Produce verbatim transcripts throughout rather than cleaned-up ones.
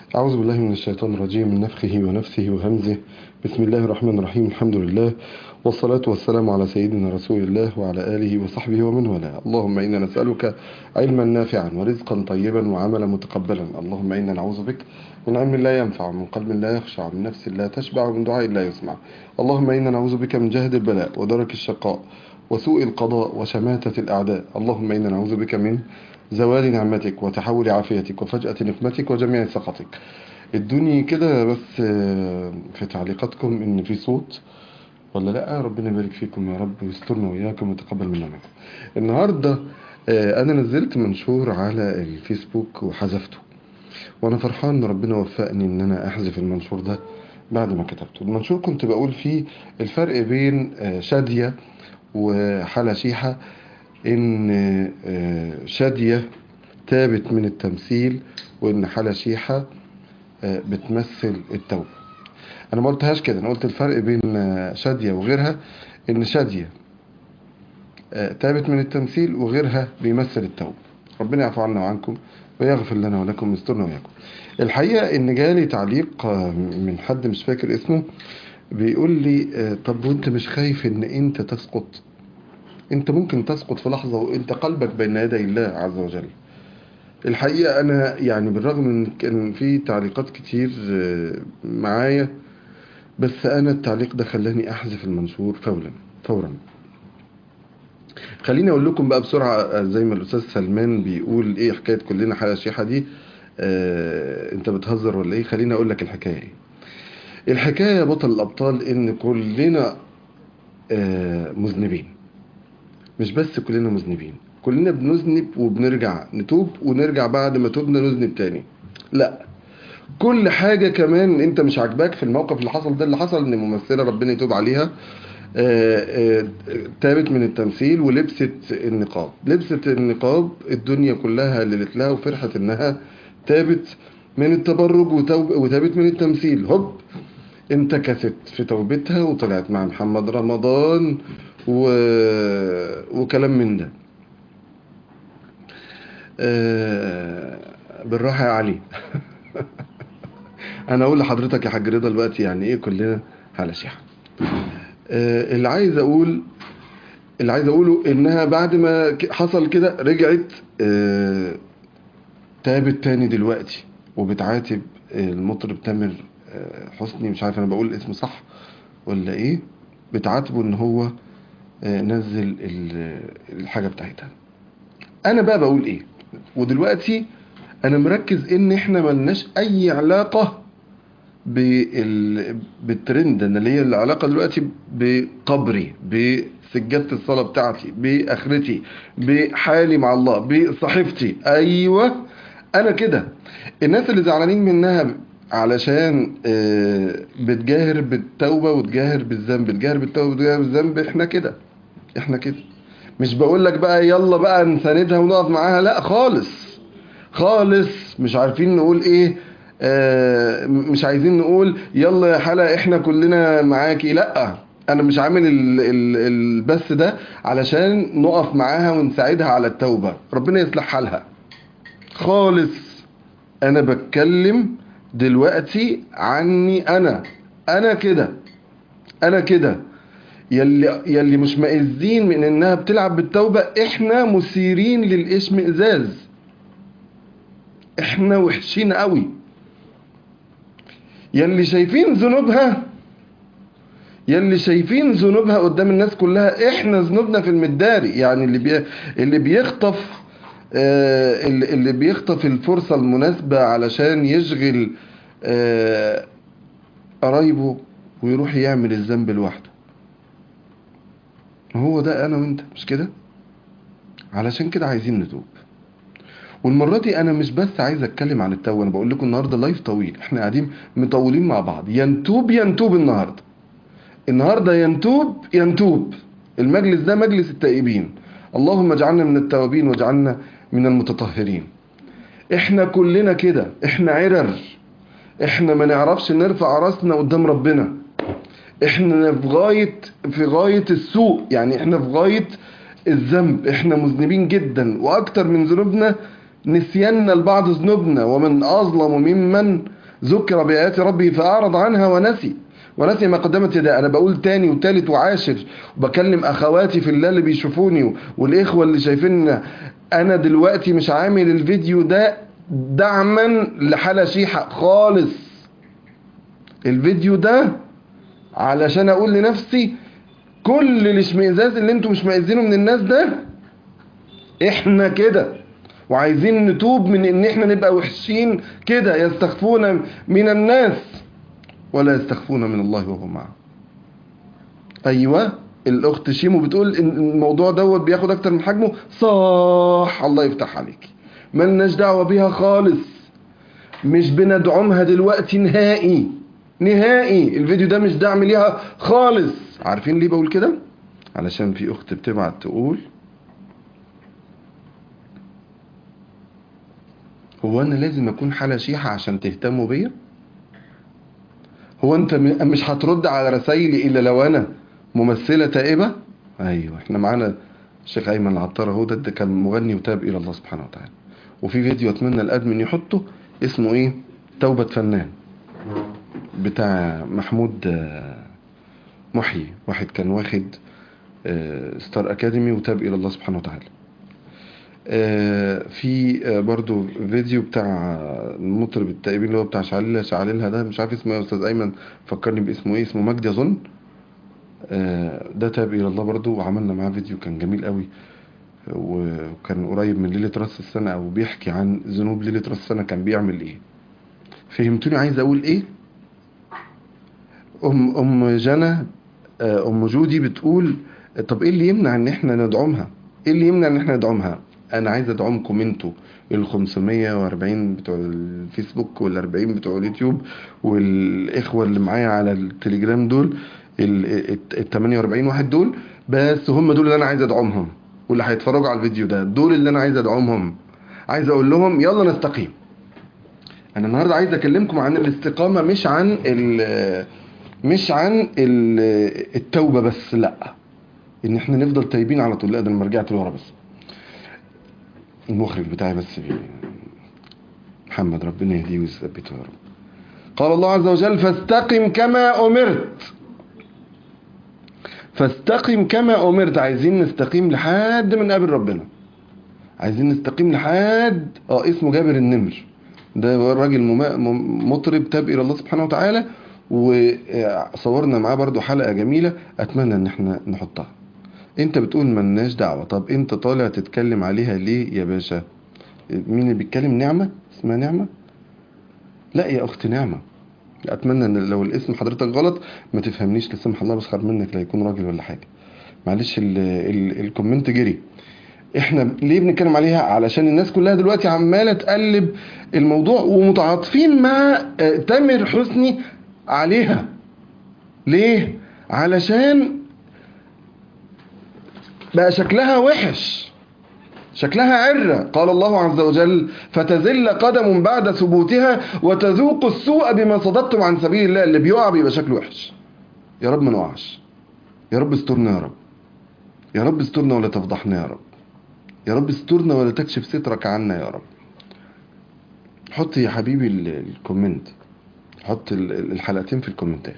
أعوذ بالله من الشيطان الرجيم من نفخه ونفثه وهمزه. بسم الله الرحمن الرحيم. الحمد لله والصلاة والسلام على سيدنا رسول الله وعلى آله وصحبه ومن والاه. اللهم إنا نسألك علما نافعا ورزقا طيبا وعملا متقبلا. اللهم إنا نعوذ بك من علم لا ينفع ومن قلب لا يخشع ومن نفس لا تشبع ومن دعاء لا يسمع. اللهم إنا نعوذ بك من جهد البلاء ودرك الشقاء وسوء القضاء وشماتة الأعداء. اللهم إنا نعوذ بك من زوال نعمتك وتحول عافيتك وفجأة نقمتك وجميع سخطك. ادوني كده بس آه، في تعليقاتكم ان في صوت ولا لا. ربنا يبارك فيكم يا رب ويسترنا وإياكم ويتقبل منا منكم. النهاردة آه، انا نزلت منشور على الفيسبوك وحذفته، وانا فرحان ان ربنا وفقني ان انا احذف المنشور ده بعد ما كتبته. المنشور كنت بقول فيه الفرق بين آه، شادية وحلا شيحة، ان آه، شادية تابت من التمثيل وان حلا شيحة آه، بتمثل التوبة. انا ما قلتهاش كده، انا قلت الفرق بين آه، شادية وغيرها ان شادية آه، تابت من التمثيل وغيرها بيمثل التوبة. ربنا يعفو عنا وعنكم ويغفر لنا ولكم ويسترنا وياكم. الحقيقة ان جالي تعليق آه، من حد مش فاكر اسمه، بيقول لي آه، طب وانت مش خايف ان انت تسقط؟ انت ممكن تسقط في لحظة وانت قلبك بين يدي الله عز وجل. الحقيقة أنا يعني بالرغم من كان في تعليقات كتير آه، معايا، بس أنا التعليق ده خلاني أحذف المنشور فورا فورا. خليني أقول لكم بقى بسرعة، آه، زي ما الأستاذ سلمان بيقول إيه حكاية كلنا حالة شيحة دي. آه، أنت بتهزر ولا إيه؟ خليني أقول لك الحكاية إيه. الحكاية يا بطل الأبطال إن كلنا آه، مذنبين. مش بس كلنا مذنبين، كلنا بنذنب وبنرجع نتوب ونرجع بعد ما توبنا نذنب تاني. لا، كل حاجة كمان انت مش عاجباك في الموقف اللي حصل ده. اللي حصل ان ممثلة ربنا يتوب عليها آه، آه، تابت من التمثيل ولبست النقاب. لبست النقاب، الدنيا كلها هللت لها وفرحت انها تابت من التبرج وتوب وتابت من التمثيل. هوب، انتكست في توبتها وطلعت مع محمد رمضان و... وكلام من ده. آه، بالراحة يا علي. انا اقول لحضرتك يا حاج رضا دلوقتي يعني ايه كلنا على شيحة. آه، اللي عايز اقول اللي عايز اقوله انها بعد ما ك- حصل كده رجعت آه، تابت تاني دلوقتي وبتعاتب آه، المطرب تامر آه، حسني. مش عارف انا بقول اسمه صح ولا ايه. بتعاتبه ان هو آه، نزل ال- الحاجة بتاعتها. انا بقى بقول ايه؟ ودلوقتي انا مركز ان احنا ملناش اي علاقة بال... بالترند. انا اللي هي العلاقه دلوقتي بقبري، بسجاده الصلاه بتاعتي، باخرتي، بحالي مع الله، بصحيفتي. ايوه، انا كده. الناس اللي زعلانين منها علشان آه، بتجاهر بالتوبه وتجاهر بالذنب، بتجاهر بالتوبه وتجاهر بالذنب، احنا كده. احنا كده. مش بقول لك بقى يلا بقى نساندها ونقف معاها، لا خالص خالص. مش عارفين نقول ايه. آه مش عايزين نقول يلا يا حلا احنا كلنا معاكي، لا. انا مش عامل ال- ال- البث ده علشان نقف معاها ونساعدها على التوبة، ربنا يصلح حالها خالص. انا بتكلم دلوقتي عني انا. انا كده. انا كده. يلي يلي مش مئزين من انها بتلعب بالتوبة، احنا مثيرين للاشمئزاز. احنا وحشين قوي. يلي شايفين ذنوبها يلي شايفين ذنوبها قدام الناس كلها، احنا ذنوبنا في المداري. يعني اللي بي... اللي بيخطف آه اللي اللي بيخطف الفرصة المناسبة علشان يشغل آه قرايبه ويروح يعمل الذنب لوحده. هو ده انا وانت، مش كده؟ علشان كده عايزين نتوب. والمرة دي انا مش بس عايز اتكلم عن التوبة، انا بقول لكم النهارده لايف طويل، احنا قاعدين مطولين مع بعض. ينتوب ينتوب النهارده. النهاردة ينتوب ينتوب. المجلس ده مجلس التائبين. اللهم اجعلنا من التوابين واجعلنا من المتطهرين. احنا كلنا كده، احنا عرر. احنا ما نعرفش نرفع راسنا قدام ربنا. احنا في غاية في غاية السوء، يعني احنا في غاية الذنب. احنا مذنبين جدا، واكتر من ذنوبنا نسياننا لبعض ذنوبنا. ومن اظلم ممن ذكر بآيات ربه فأعرض عنها ونسي ونسي ما قدمت يداه. أنا بقول تاني وتالت وعاشر، وبكلم أخواتي في الله اللي بيشوفوني والإخوة اللي شايفين، أنا دلوقتي مش عامل الفيديو ده دعما لحالة شيحة خالص. الفيديو ده علشان أقول لنفسي كل الاشمئزاز اللي انتم مش مئزينه من الناس ده احنا كده، وعايزين نتوب من ان احنا نبقى وحشين كده. يستخفون من الناس ولا يستخفون من الله وهو معهم. ايوه الاخت شيمو بتقول ان الموضوع دوت بياخد اكتر من حجمه. صح، الله يفتح عليك. ملناش دعوه بيها خالص، مش بندعمها دلوقتي نهائي نهائي. الفيديو ده مش دعم ليها خالص. عارفين ليه بقول كده؟ علشان في اخت بتبعت تقول هو انا لازم اكون حالة شيحة عشان تهتموا بيا؟ هو انت مش هترد على رسايلي الا لو انا ممثلة تائبة؟ ايوه احنا معانا الشيخ ايمن العطار اهو، ده كان مغني وتاب الى الله سبحانه وتعالى. وفي فيديو اتمنى الادمن يحطه اسمه ايه، توبة فنان، بتاع محمود محيي، واحد كان واخد ستار اكاديمي وتاب الى الله سبحانه وتعالى. في برضو فيديو بتاع المطرب التائبين اللي هو بتاع شعللها شعللها ده، مش عارف اسمه ايه يا استاذ ايمن، فكرني باسمه ايه، اسمه مجدي اظن. ده تاب الى الله برضو، وعملنا معاه فيديو كان جميل قوي، وكان قريب من ليلة راس السنة، او بيحكي عن ذنوب ليلة راس السنة كان بيعمل ايه. فهمتوني عايز اقول ايه؟ ام ام جنى ام جودي بتقول طب ايه اللي يمنع ان احنا ندعمها؟ ايه اللي يمنع ان احنا ندعمها؟ انا عايز ادعمكم انتوا ال خمسمية واربعين بتوع الفيسبوك وال اربعين بتوع اليوتيوب والاخوه اللي معايا على التليجرام دول، ال تمنية واربعين واحد دول بس، هم دول اللي انا عايز ادعمهم، واللي هيتفرجوا على الفيديو ده دول اللي انا عايز ادعمهم. عايز اقول لهم يلا نستقيم. انا النهارده عايز اكلمكم عن الاستقامه، مش عن ال مش عن التوبه بس، لا ان احنا نفضل تايبين على طول. لا ده انا رجعت لورا بس، المخرج بتاعي بس في محمد ربنا يهديه ويثبته يا رب. قال الله عز وجل فاستقم كما امرت. فاستقم كما امرت. عايزين نستقيم لحد ما نقابل ربنا، عايزين نستقيم لحد اه اسمه جابر النمر، ده راجل مطرب تاب الى الله سبحانه وتعالى، وصورنا معاه برضو حلقة جميلة اتمنى ان احنا نحطها. انت بتقول ملناش دعوة، طب انت طالع تتكلم عليها ليه يا باشا؟ مين اللي بيتكلم؟ نعمة؟ اسمها نعمة؟ لا يا اخت نعمة، اتمنى ان لو الاسم حضرتك غلط ما تفهمنيش لا سمح الله، بسخر منك لا يكون راجل ولا حاجة، معلش. ال ال الكومنت جري. احنا ليه بنتكلم عليها؟ علشان الناس كلها دلوقتي عمالة تقلب الموضوع ومتعاطفين مع تامر حسني عليها. ليه؟ علشان بقى شكلها وحش، شكلها عرة. قال الله عز وجل فتزل قدم بعد ثبوتها وتذوق السوء بما صددتم عن سبيل الله. اللي بيقع بيبقى شكله وحش. يا رب ما نقعش، يا رب استرنا، يا رب يا رب استرنا ولا تفضحنا، يا رب يا رب استرنا ولا تكشف سترك عنا يا رب. حط يا حبيبي الكومنت، حط الحلقتين في الكومنتات.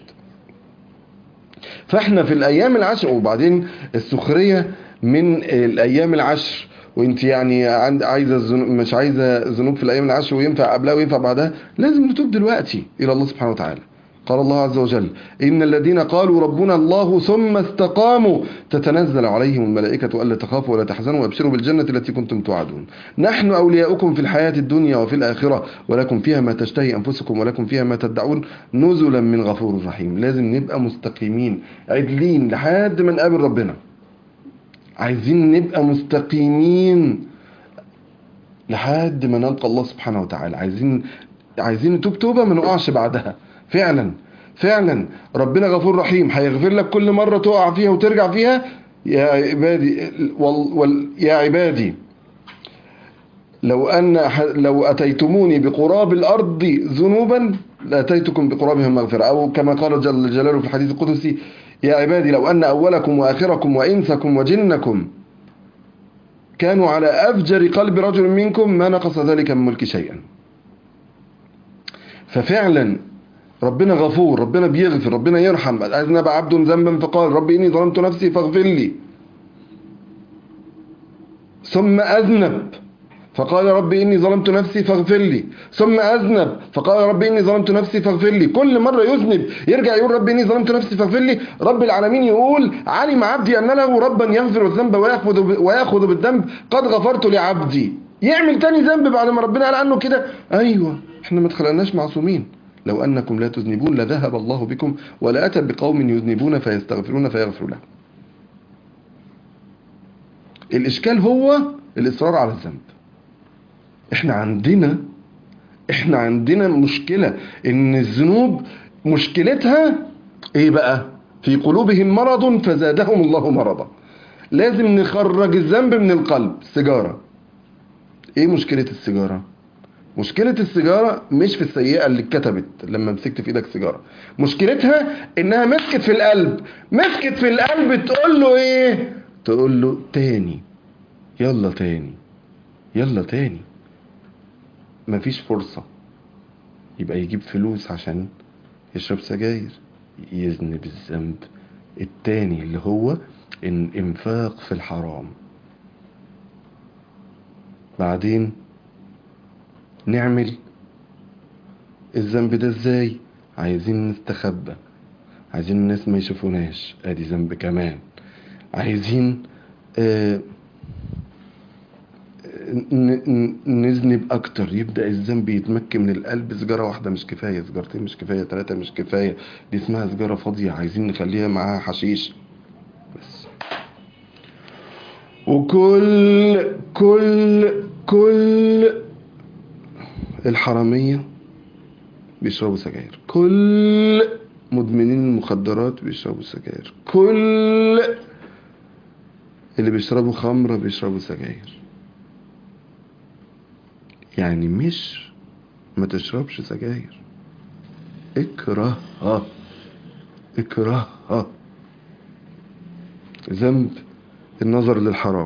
فاحنا في الايام العشر، وبعدين السخرية من الايام العشر، وانت يعني عايزه الزنوب مش عايزه ذنوب في الايام العشر وينفع قبلها وينفع بعدها، لازم نتوب دلوقتي الى الله سبحانه وتعالى. قال الله عز وجل ان الذين قالوا ربنا الله ثم استقاموا تتنزل عليهم الملائكه الا تخافوا ولا تحزنوا وابشروا بالجنه التي كنتم توعدون نحن اولياؤكم في الحياه الدنيا وفي الاخره ولكم فيها ما تشتهي انفسكم ولكم فيها ما تدعون نزلا من غفور رحيم. لازم نبقى مستقيمين عدلين لحد ما نقابل ربنا. عايزين نبقى مستقيمين لحد ما نلقى الله سبحانه وتعالى. عايزين عايزين نتوب توبة ما نقعش بعدها. فعلا فعلا ربنا غفور رحيم، هيغفر لك كل مرة تقع فيها وترجع فيها. يا عبادي وال وال يا عبادي لو أن لو أتيتموني بقراب الأرض ذنوبا لأتيتكم بقرابها مغفرة، أو كما قال جل جلاله في الحديث القدسي يا عبادي لو أن أولكم وآخركم وإنسكم وجنكم كانوا على أفجر قلب رجل منكم ما نقص ذلك من ملك شيئا. ففعلا ربنا غفور، ربنا بيغفر، ربنا يرحم. أذنب عبد ذنبا فقال ربي إني ظلمت نفسي فاغفر لي، ثم أذنب فقال ربي إني ظلمت نفسي فاغفر لي، ثم أذنب فقال ربي إني ظلمت نفسي فاغفر لي. كل مرة يذنب يرجع يقول ربي إني ظلمت نفسي فاغفر لي. رب العالمين يقول علم عبدي أن له ربا يغفر الذنب ويأخذ ويأخذ بالذنب قد غفرت لعبدي. يعمل تاني ذنب بعد ما ربنا قال عنه كده. أيوة، احنا ما اتخلقناش معصومين. لو أنكم لا تذنبون لذهب الله بكم ولا أتى بقوم يذنبون فيستغفرون فيغفر لهم. الإشكال هو الإصرار على الذنب. احنا عندنا احنا عندنا مشكلة ان الذنوب مشكلتها ايه بقى؟ في قلوبهم مرض فزادهم الله مرضا. لازم نخرج الذنب من القلب. السيجارة، ايه مشكلة السيجارة؟ مشكلة السيجارة مش في السيئة اللي اتكتبت لما مسكت في ايدك سيجارة، مشكلتها انها مسكت في القلب. مسكت في القلب تقول له ايه؟ تقول له تاني، يلا تاني، يلا تاني. مفيش فرصة. يبقى يجيب فلوس عشان يشرب سجاير، يذنب الذنب التاني اللي هو الانفاق في الحرام. بعدين نعمل الذنب ده ازاي؟ عايزين نستخبى، عايزين الناس ما يشوفوناش، ادي ذنب كمان. عايزين آه نذنب اكتر، يبدأ الذنب يتمكن من القلب. سجارة واحدة مش كفاية، سجارتين مش كفاية، ثلاثة مش كفاية، دي اسمها سجارة فاضية، عايزين نخليها معاها حشيش بس. وكل كل كل الحرامية بيشربوا سجاير، كل مدمنين المخدرات بيشربوا سجاير، كل اللي بيشربوا خمرة بيشربوا سجاير. يعني مش ما تشربش سجاير، اكرهها، اكرهها. ذنب النظر للحرام.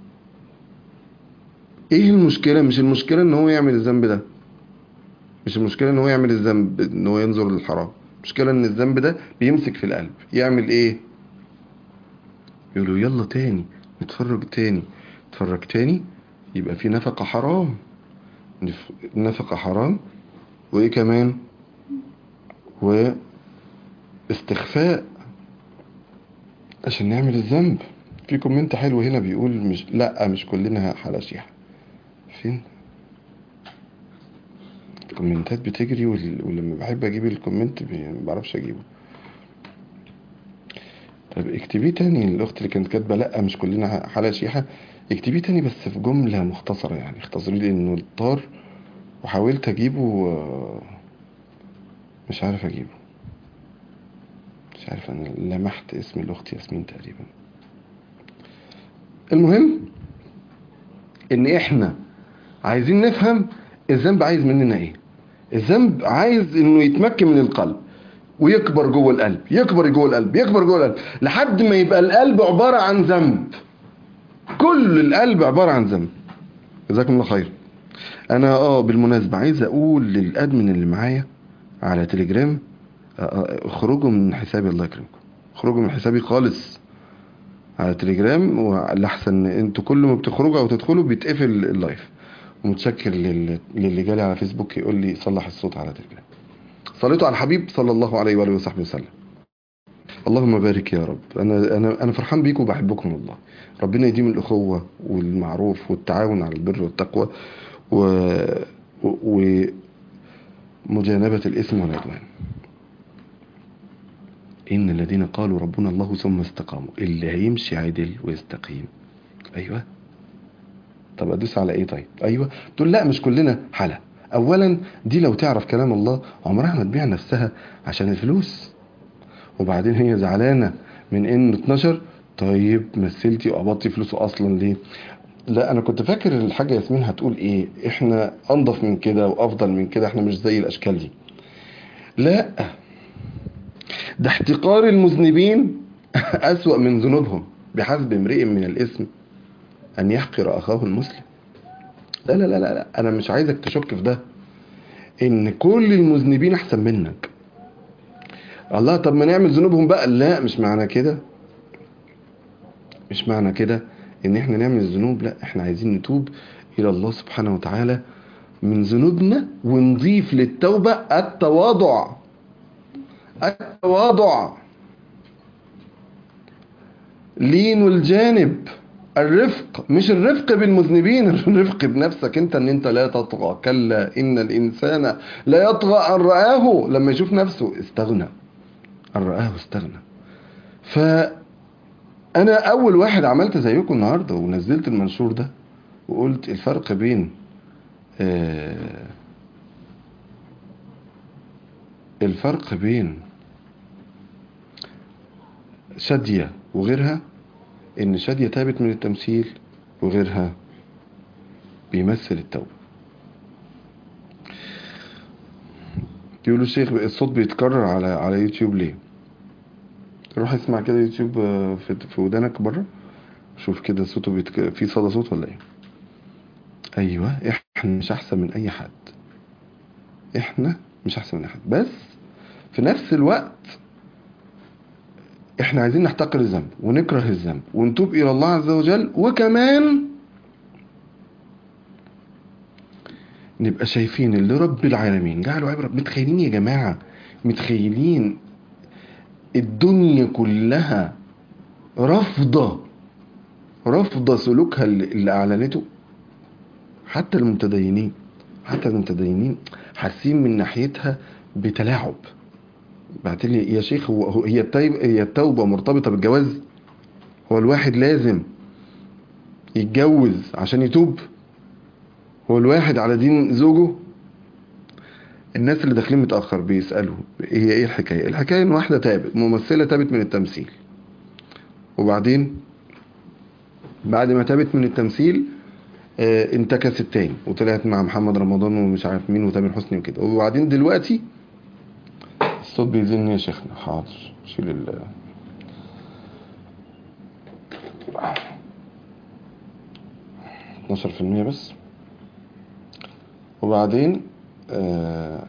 ايه المشكلة؟ مش المشكلة ان هو يعمل الذنب ده، مش المشكلة ان هو يعمل الذنب ان هو ينظر للحرام. المشكلة ان الذنب ده بيمسك في القلب. يعمل ايه؟ يقولوا يلا تاني، نتفرج تاني، نتفرج تاني. يبقى في نفقة حرام، نفقة حرام، وايه كمان؟ واستخفاء عشان نعمل الذنب. في كومنت حلو هنا بيقول مش لا مش كلنا حلاشيح. فين الكومنتات بتجري وال... ولما بحب اجيب الكومنت ما بعرفش اجيبه. طب اكتبيه تاني. الاخت اللي كانت كاتبه لا مش كلنا حلاشيحه، اكتبيه تاني بس في جمله مختصره، يعني اختصري لي انه الطار. وحاولت اجيبه مش عارف اجيبه، مش عارف. انا لمحت اسم الاخت ياسمين تقريبا. المهم ان احنا عايزين نفهم الذنب عايز مننا ايه. الذنب عايز انه يتمكن من القلب ويكبر جوه القلب، يكبر جوه القلب، يكبر جوه القلب لحد ما يبقى القلب عبارة عن ذنب. كل القلب عبارة عن ذنب. جزاكم الله خير. انا اه بالمناسبة عايز اقول للادمن اللي معايا على تليجرام اخرجوا من حسابي، الله يكرمكم، اخرجوا من حسابي خالص على تليجرام. ولحسن انتوا كل ما بتخرجوا او تدخلوا بيتقفل اللايف. ومتشكر لل... للي جالي على فيسبوك يقول لي صلح الصوت على تليجرام. صليتوا على الحبيب صلى الله عليه وآله وصحبه وسلم. اللهم بارك يا رب. انا انا انا فرحان بيكم وبحبكم والله. ربنا يديم الاخوه والمعروف والتعاون على البر والتقوى و... و... ومجانبه الاثم والعدوان. ان الذين قالوا ربنا الله ثم استقاموا. اللي هيمشي عدل ويستقيم. ايوه. طب ادوس على ايه؟ طيب ايوه. تقول لا مش كلنا حلا. اولا دي لو تعرف كلام الله عمرها ما تبيع نفسها عشان الفلوس. وبعدين هي زعلانه من انه اتنشر. طيب مثلتي وقبضتي فلوسه اصلا ليه؟ لا انا كنت فاكر الحاجه ياسمين هتقول ايه، احنا انضف من كده وافضل من كده، احنا مش زي الاشكال دي. لا، ده احتقار المذنبين اسوأ من ذنوبهم. بحسب امرئ من الاثم ان يحقر اخاه المسلم. لا لا لا لا انا مش عايزك تشك في ده. ان كل المذنبين احسن منك. الله، طب ما نعمل ذنوبهم بقى. لا، مش معنى كده مش معنى كده ان احنا نعمل الذنوب. لا، احنا عايزين نتوب الى الله سبحانه وتعالى من ذنوبنا، ونضيف للتوبة التواضع. التواضع، لين الجانب، الرفق. مش الرفق بالمذنبين، الرفق بنفسك انت، ان انت لا تطغى. كلا ان الانسان لا يطغى ان رآه، لما يشوف نفسه استغنى، ان رآه استغنى. فانا اول واحد عملت زيكم النهارده ونزلت المنشور ده وقلت الفرق بين آه الفرق بين شادية وغيرها، ان شادية تابت من التمثيل وغيرها بيمثل التوبة. يقولوا الشيخ الصوت بيتكرر على على يوتيوب ليه؟ روح اسمع كده يوتيوب في في ودانك بره، شوف كده صوته بيتك... في صدى صوت ولا ايه؟ ايوه، احنا مش احسن من اي حد، احنا مش احسن من اي حد، بس في نفس الوقت احنا عايزين نحتقر الذنب ونكره الذنب ونتوب الى الله عز وجل، وكمان نبقى شايفين اللي رب العالمين جعله عبرة. متخيلين يا جماعة؟ متخيلين الدنيا كلها رافضة رافضة سلوكها اللي اعلنته؟ حتى المتدينين حتى المتدينين حاسين من ناحيتها بتلاعب. بعتلي يا شيخ، هو هي التوبة هي التوبة مرتبطة بالجواز؟ هو الواحد لازم يتجوز عشان يتوب؟ هو الواحد على دين زوجه؟ الناس اللي داخلين متأخر بيسألوا هي ايه الحكاية. الحكاية ان واحدة تابت، ممثلة تابت من التمثيل، وبعدين بعد ما تابت من التمثيل اه انتكست تاني وطلعت مع محمد رمضان ومش عارف مين وتامر حسني وكده، وبعدين دلوقتي الصوت بيزن يا شيخنا. حاضر، شيل ال اتناشر في المية بس. وبعدين آه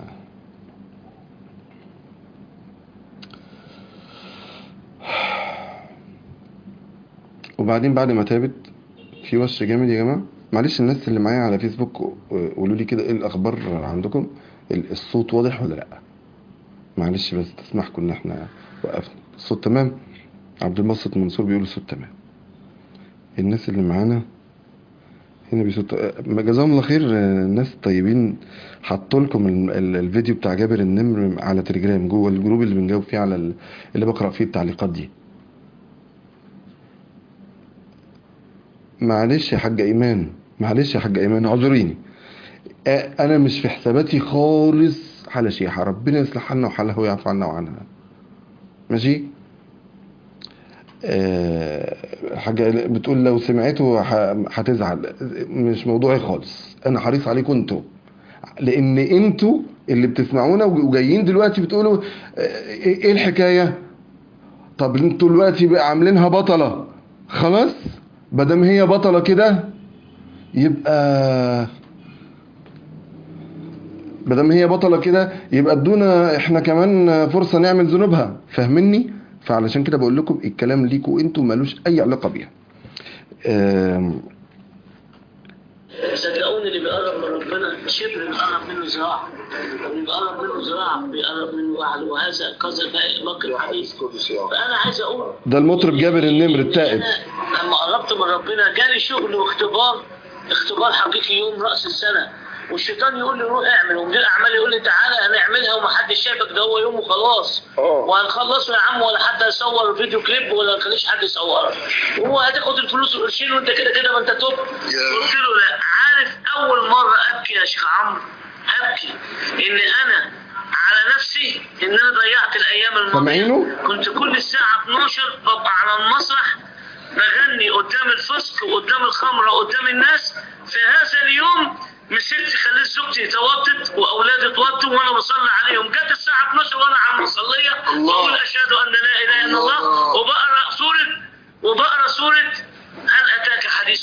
وبعدين بعد ما تابت في وش جامد يا جماعه. معلش الناس اللي معايا على فيسبوك قولوا لي كده ايه الاخبار عندكم، الصوت واضح ولا لا؟ معلش بس تسمحكم ان احنا وقفنا. الصوت تمام؟ عبد الباسط منصور بيقول الصوت تمام. الناس اللي معانا هنا بيصوت، جزاهم الله خير. الناس طيبين حطوا لكم الفيديو بتاع جابر النمر على تليجرام جوه الجروب اللي بنجاوب فيه على اللي بقرأ فيه التعليقات دي. معلش يا حاجة ايمان، معلش يا حاجة ايمان اعذريني، انا مش في حساباتي خالص حالة شيحة. ربنا يصلح حالنا وحالها ويعفو عنا وعنها. ماشي. أه حاجة بتقول لو سمعته هتزعل. مش موضوعي خالص، انا حريص عليكم انتوا، لان انتوا اللي بتسمعونا وجايين دلوقتي بتقولوا ايه الحكاية. طب انتوا دلوقتي بقى عاملينها بطلة، خلاص بدم هي بطلة كده يبقى بدم هي بطلة كده يبقى ادونا احنا كمان فرصة نعمل ذنوبها. فاهمني؟ فعلشان كده بقول لكم الكلام ليكوا انتوا مالوش اي علاقة بيها. صدقوني اللي بيقرب من ربنا شبر بيقرب منه ذراع، واللي بيقرب منه ذراع بيقرب منه وعد، وهذا كذا باقي الحديث. فانا عايز اقول ده المطرب جابر النمر التائب. لما قربت من ربنا جالي شغل واختبار، اختبار حقيقي يوم راس السنه، والشيطان يقول لي روح اعمل، ومدير الاعمال يقول لي تعالى هنعملها ومحدش شايفك، ده هو يوم وخلاص وهنخلصه يا عم، ولا حد هيصور فيديو كليب ولا نخليش حد يصورك، وهو هتاخد الفلوس والقرشين وانت كده كده ما انت توب. قلت له لا. عارف اول مره ابكي يا شيخ عمرو، ابكي ان انا على نفسي ان انا ضيعت الايام الماضيه. كنت كل الساعه اتناشر ببقى على المسرح بغني قدام الفسق وقدام الخمره وقدام الناس. في هذا اليوم مسكت خليت زوجتي توضت واولادي توضوا وانا بصلي عليهم. جت الساعه اتناشر وانا على المصليه بقول اشهد ان لا اله الا الله، وبقرا سوره وبقرا سوره هل اتاك حديث الغاشيه.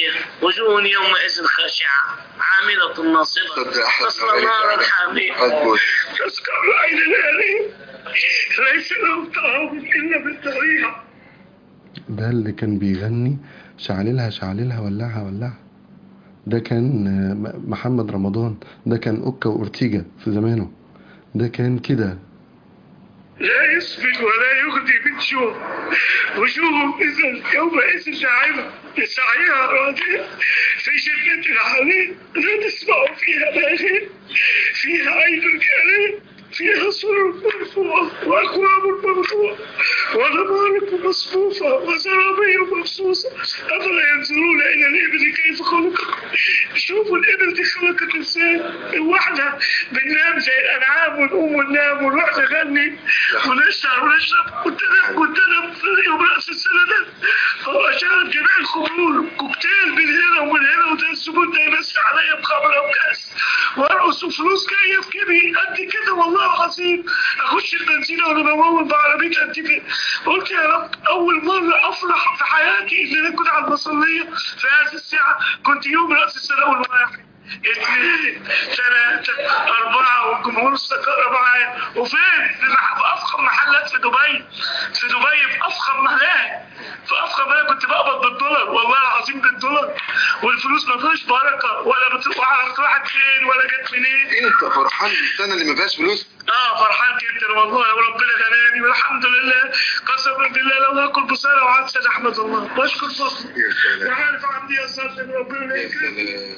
ناصية وجوه يومئذ خاشعة عاملة ناصبة تصلى نارا حامية تسقى عين الآلهة ليس له طعام إلا بالضريع. ده اللي كان بيغني شعللها شعللها ولعها ولعها، ده كان محمد رمضان، ده كان أوكا وأورتيجا في زمانه، ده كان كده. لا يسمن ولا يغني من جوع وجوه إذا يومئذ ناعمة لسعيها راضية في جنة عالية لا تسمع فيها لاغية فيها عين جارية فيها سرر مرفوعة وأكواب مرفوعة ونمارق مصفوفة وزرابي مبسوسة أفلا ينظرون إلى الإبل كيف خلقت. شوفوا الإبل دي خلقت إزاي، الواحدة بننام زي الأنعام ونقوم وننام ونروح نغني ونشرب ونشرب ونتنم ونتنم في يوم رأس السنة ده. هو أشغل جميع الخمور كوكتيل من هنا ومن هنا وده الزبون ده يمس عليا بخمرة وكاس وأرقص وفلوس جاية في جيبي قد كده والله العظيم. أخش البنزينة وأنا بمول بعربية قد كده. قلت يا رب أول مرة أفرح في حياتي إن أنا كنت على المصلية في هذه الساعة. كنت يوم رأس السنة أول واحد اثنين ثلاثة أربعة والجمهور استقر معايا. وفين؟ في أفخم محلات في دبي، في دبي في أفخم محلات، في أفخم محلات كنت بقبض بالدولار والله العظيم بالدولار، والفلوس ما فيهاش بركة ولا بتروح راحت فين ولا جت منين. أنت فرحان بالسنة اللي ما فيهاش فلوس؟ اه فرحان جدا والله وربنا غناني والحمد لله قسما بالله. لو هاكل بصارة وعدسة أحمد الله بشكر فضله. يا سلام. وعارف عندي يا سلام ربنا يكرمك.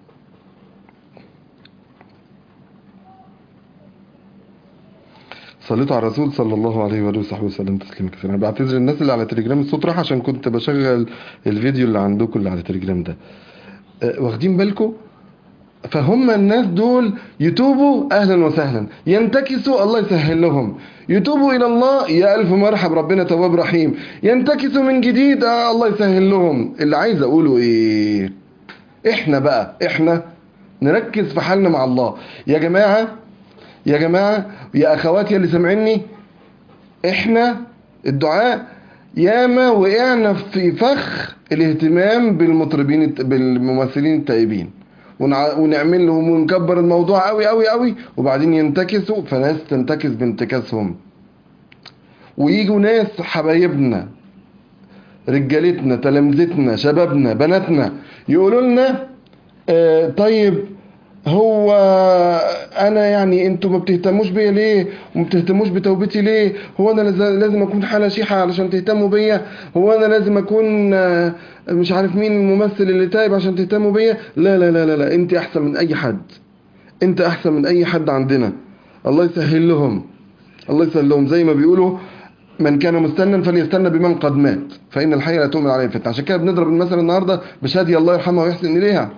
صليت على الرسول صلى الله عليه وآله وصحبه وسلم تسليما كثيرا. انا بعتذر الناس اللي على تليجرام الصوت راح عشان كنت بشغل الفيديو اللي عندكم اللي على تليجرام ده. أه واخدين بالكم؟ فهم الناس دول يتوبوا اهلا وسهلا، ينتكسوا الله يسهل لهم، يتوبوا الى الله يا الف مرحب ربنا تواب رحيم، ينتكسوا من جديد آه الله يسهل لهم. اللي عايز اقوله ايه؟ احنا بقى احنا نركز في حالنا مع الله يا جماعه، يا جماعة يا أخواتي اللي سمعني. إحنا الدعاء ياما وقعنا في فخ الاهتمام بالمطربين بالممثلين التائبين ونعمل لهم ونكبر الموضوع قوي قوي قوي وبعدين ينتكسوا، فناس تنتكس بانتكاسهم، ويجوا ناس حبايبنا رجالتنا تلامذتنا شبابنا بناتنا يقولوا لنا آه طيب هو انا يعني انتوا ما بتهتموش بيا ليه وما بتهتموش بتوبتي ليه؟ هو انا لازم اكون حالة شيحة علشان تهتموا بيا؟ هو انا لازم اكون مش عارف مين الممثل اللي تايب عشان تهتموا بيا؟ لا لا لا لا, لا. انت احسن من اي حد، انت احسن من اي حد عندنا. الله يسهل لهم، الله يسهل لهم. زي ما بيقولوا من كان مستنا فليستنى بمن قد مات فان الحي لا تؤمن عليه الفتنة. عشان كده بنضرب المثل النهارده بشادي الله يرحمها ويحسن اليها.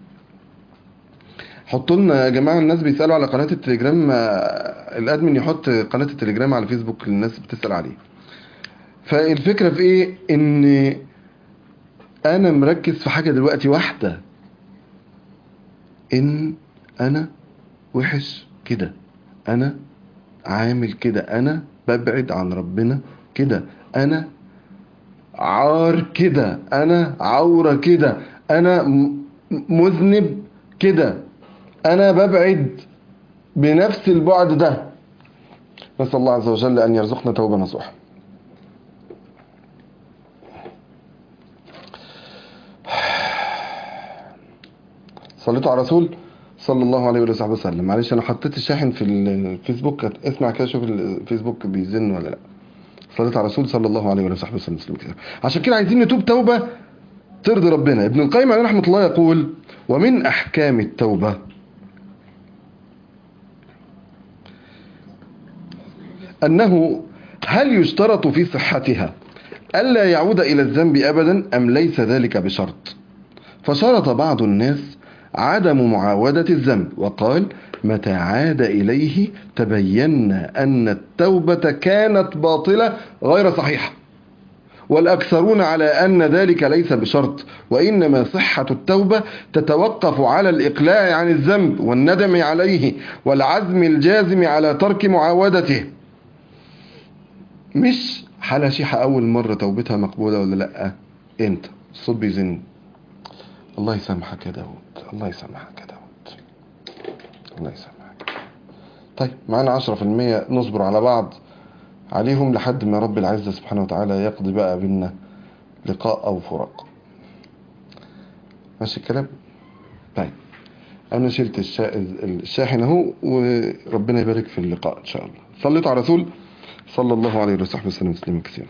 حطوا لنا يا جماعه، الناس بيسالوا على قناه التليجرام، الادمن يحط قناه التليجرام على فيسبوك الناس بتسال عليه. فالفكره في ايه؟ ان انا مركز في حاجه دلوقتي واحده، ان انا وحش كده، انا عامل كده، انا ببعد عن ربنا كده، انا عار كده، انا عوره كده، انا مذنب كده، انا ببعد بنفس البعد ده. نسأل الله عز وجل ان يرزقنا توبة نصوحة. صليتوا على رسول صلى الله عليه وصحبه وسلم. معلش انا حطيت الشاحن في الفيسبوك، اسمع كده شوف الفيسبوك بيزن ولا لا. صليت على رسول صلى الله عليه وصحبه وسلم. عشان كده عايزين نتوب توبة ترضي ربنا. ابن القيم عليه رحمة الله يقول: ومن احكام التوبة أنه هل يشترط في صحتها ألا يعود إلى الذنب أبدا أم ليس ذلك بشرط؟ فشرط بعض الناس عدم معاودة الذنب وقال: متى عاد إليه تبين أن التوبة كانت باطلة غير صحيحة. والأكثرون على أن ذلك ليس بشرط، وإنما صحة التوبة تتوقف على الإقلاع عن الذنب والندم عليه والعزم الجازم على ترك معاودته. مش حالة شيحة أول مرة توبتها مقبولة ولا لأ. انت الصوت بيزن. الله يسامحك يا داود، الله يسامحك يا داود، الله يسامحك. طيب معانا عشرة في المية نصبر على بعض عليهم لحد ما رب العزة سبحانه وتعالى يقضي بقى بينا لقاء أو فراق. ماشي الكلام؟ طيب أنا شلت الشا... الشاحن أهو، وربنا يبارك في اللقاء إن شاء الله. صليت على رسول صلى الله عليه وصحبه وسلم تسليما كثيرا.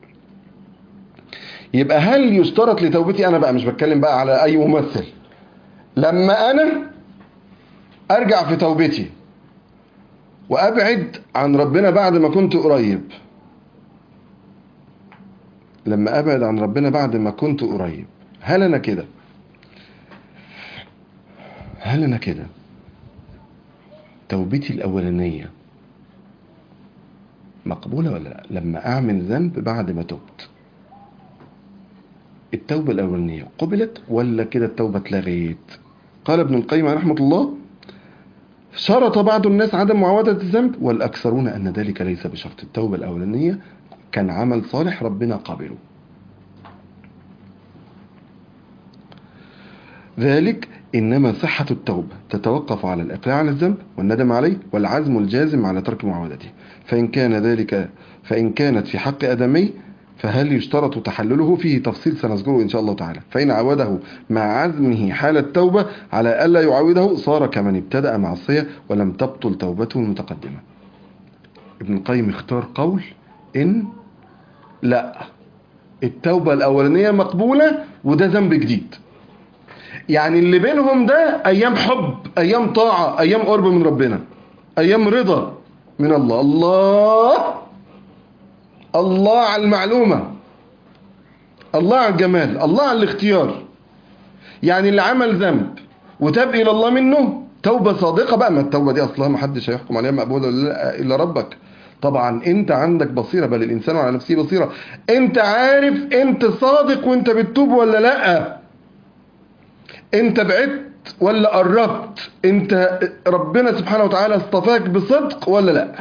يبقى هل يشترط لتوبتي أنا بقى، مش بتكلم بقى على أي ممثل، لما أنا أرجع في توبتي وأبعد عن ربنا بعد ما كنت قريب، لما أبعد عن ربنا بعد ما كنت قريب، هل أنا كده هل أنا كده توبتي الأولانية مقبولة ولا لا؟ لما أعمل ذنب بعد ما تبت، التوبة الأولانية قبلت ولا كده التوبة اتلغيت؟ قال ابن القيم رحمة الله: شرط بعض الناس عدم معاودة الذنب، والأكثرون أن ذلك ليس بشرط. التوبة الأولانية كان عمل صالح ربنا قابله. ذلك إنما صحة التوبة تتوقف على الإقلاع عن الذنب والندم عليه والعزم الجازم على ترك معاودته. فإن كان ذلك فإن كانت في حق آدمي فهل يشترط تحلله؟ فيه تفصيل سنذكره إن شاء الله تعالى. فإن عاوده مع عزمه حال التوبة على ألا يعاوده صار كمن ابتدأ معصية ولم تبطل توبته المتقدمة. ابن القيم اختار قول إن لا، التوبة الأولانية مقبولة وده ذنب جديد، يعني اللي بينهم ده أيام حب، أيام طاعة، أيام قرب من ربنا، أيام رضا من الله. الله الله على المعلومة، الله على الجمال، الله على الاختيار. يعني اللي عمل ذنب وتاب إلى الله منه توبة صادقة بقى، ما التوبة دي أصلها ما حدش هيحكم عليها مقبولة إلا ربك. طبعا انت عندك بصيرة، بل الإنسان على نفسه بصيرة. انت عارف انت صادق وانت بتتوب ولا لا، انت بعدت ولا قربت، انت ربنا سبحانه وتعالى اصطفاك بصدق ولا لا.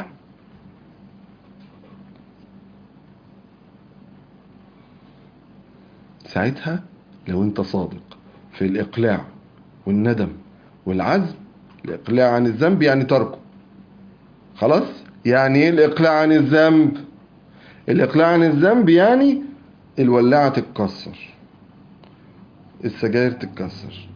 ساعتها لو انت صادق في الإقلاع والندم والعزم، الإقلاع عن الذنب يعني تركه خلاص. يعني ايه الإقلاع عن الذنب؟ الإقلاع عن الذنب يعني الولاعة تتكسر، السجاير تتكسر،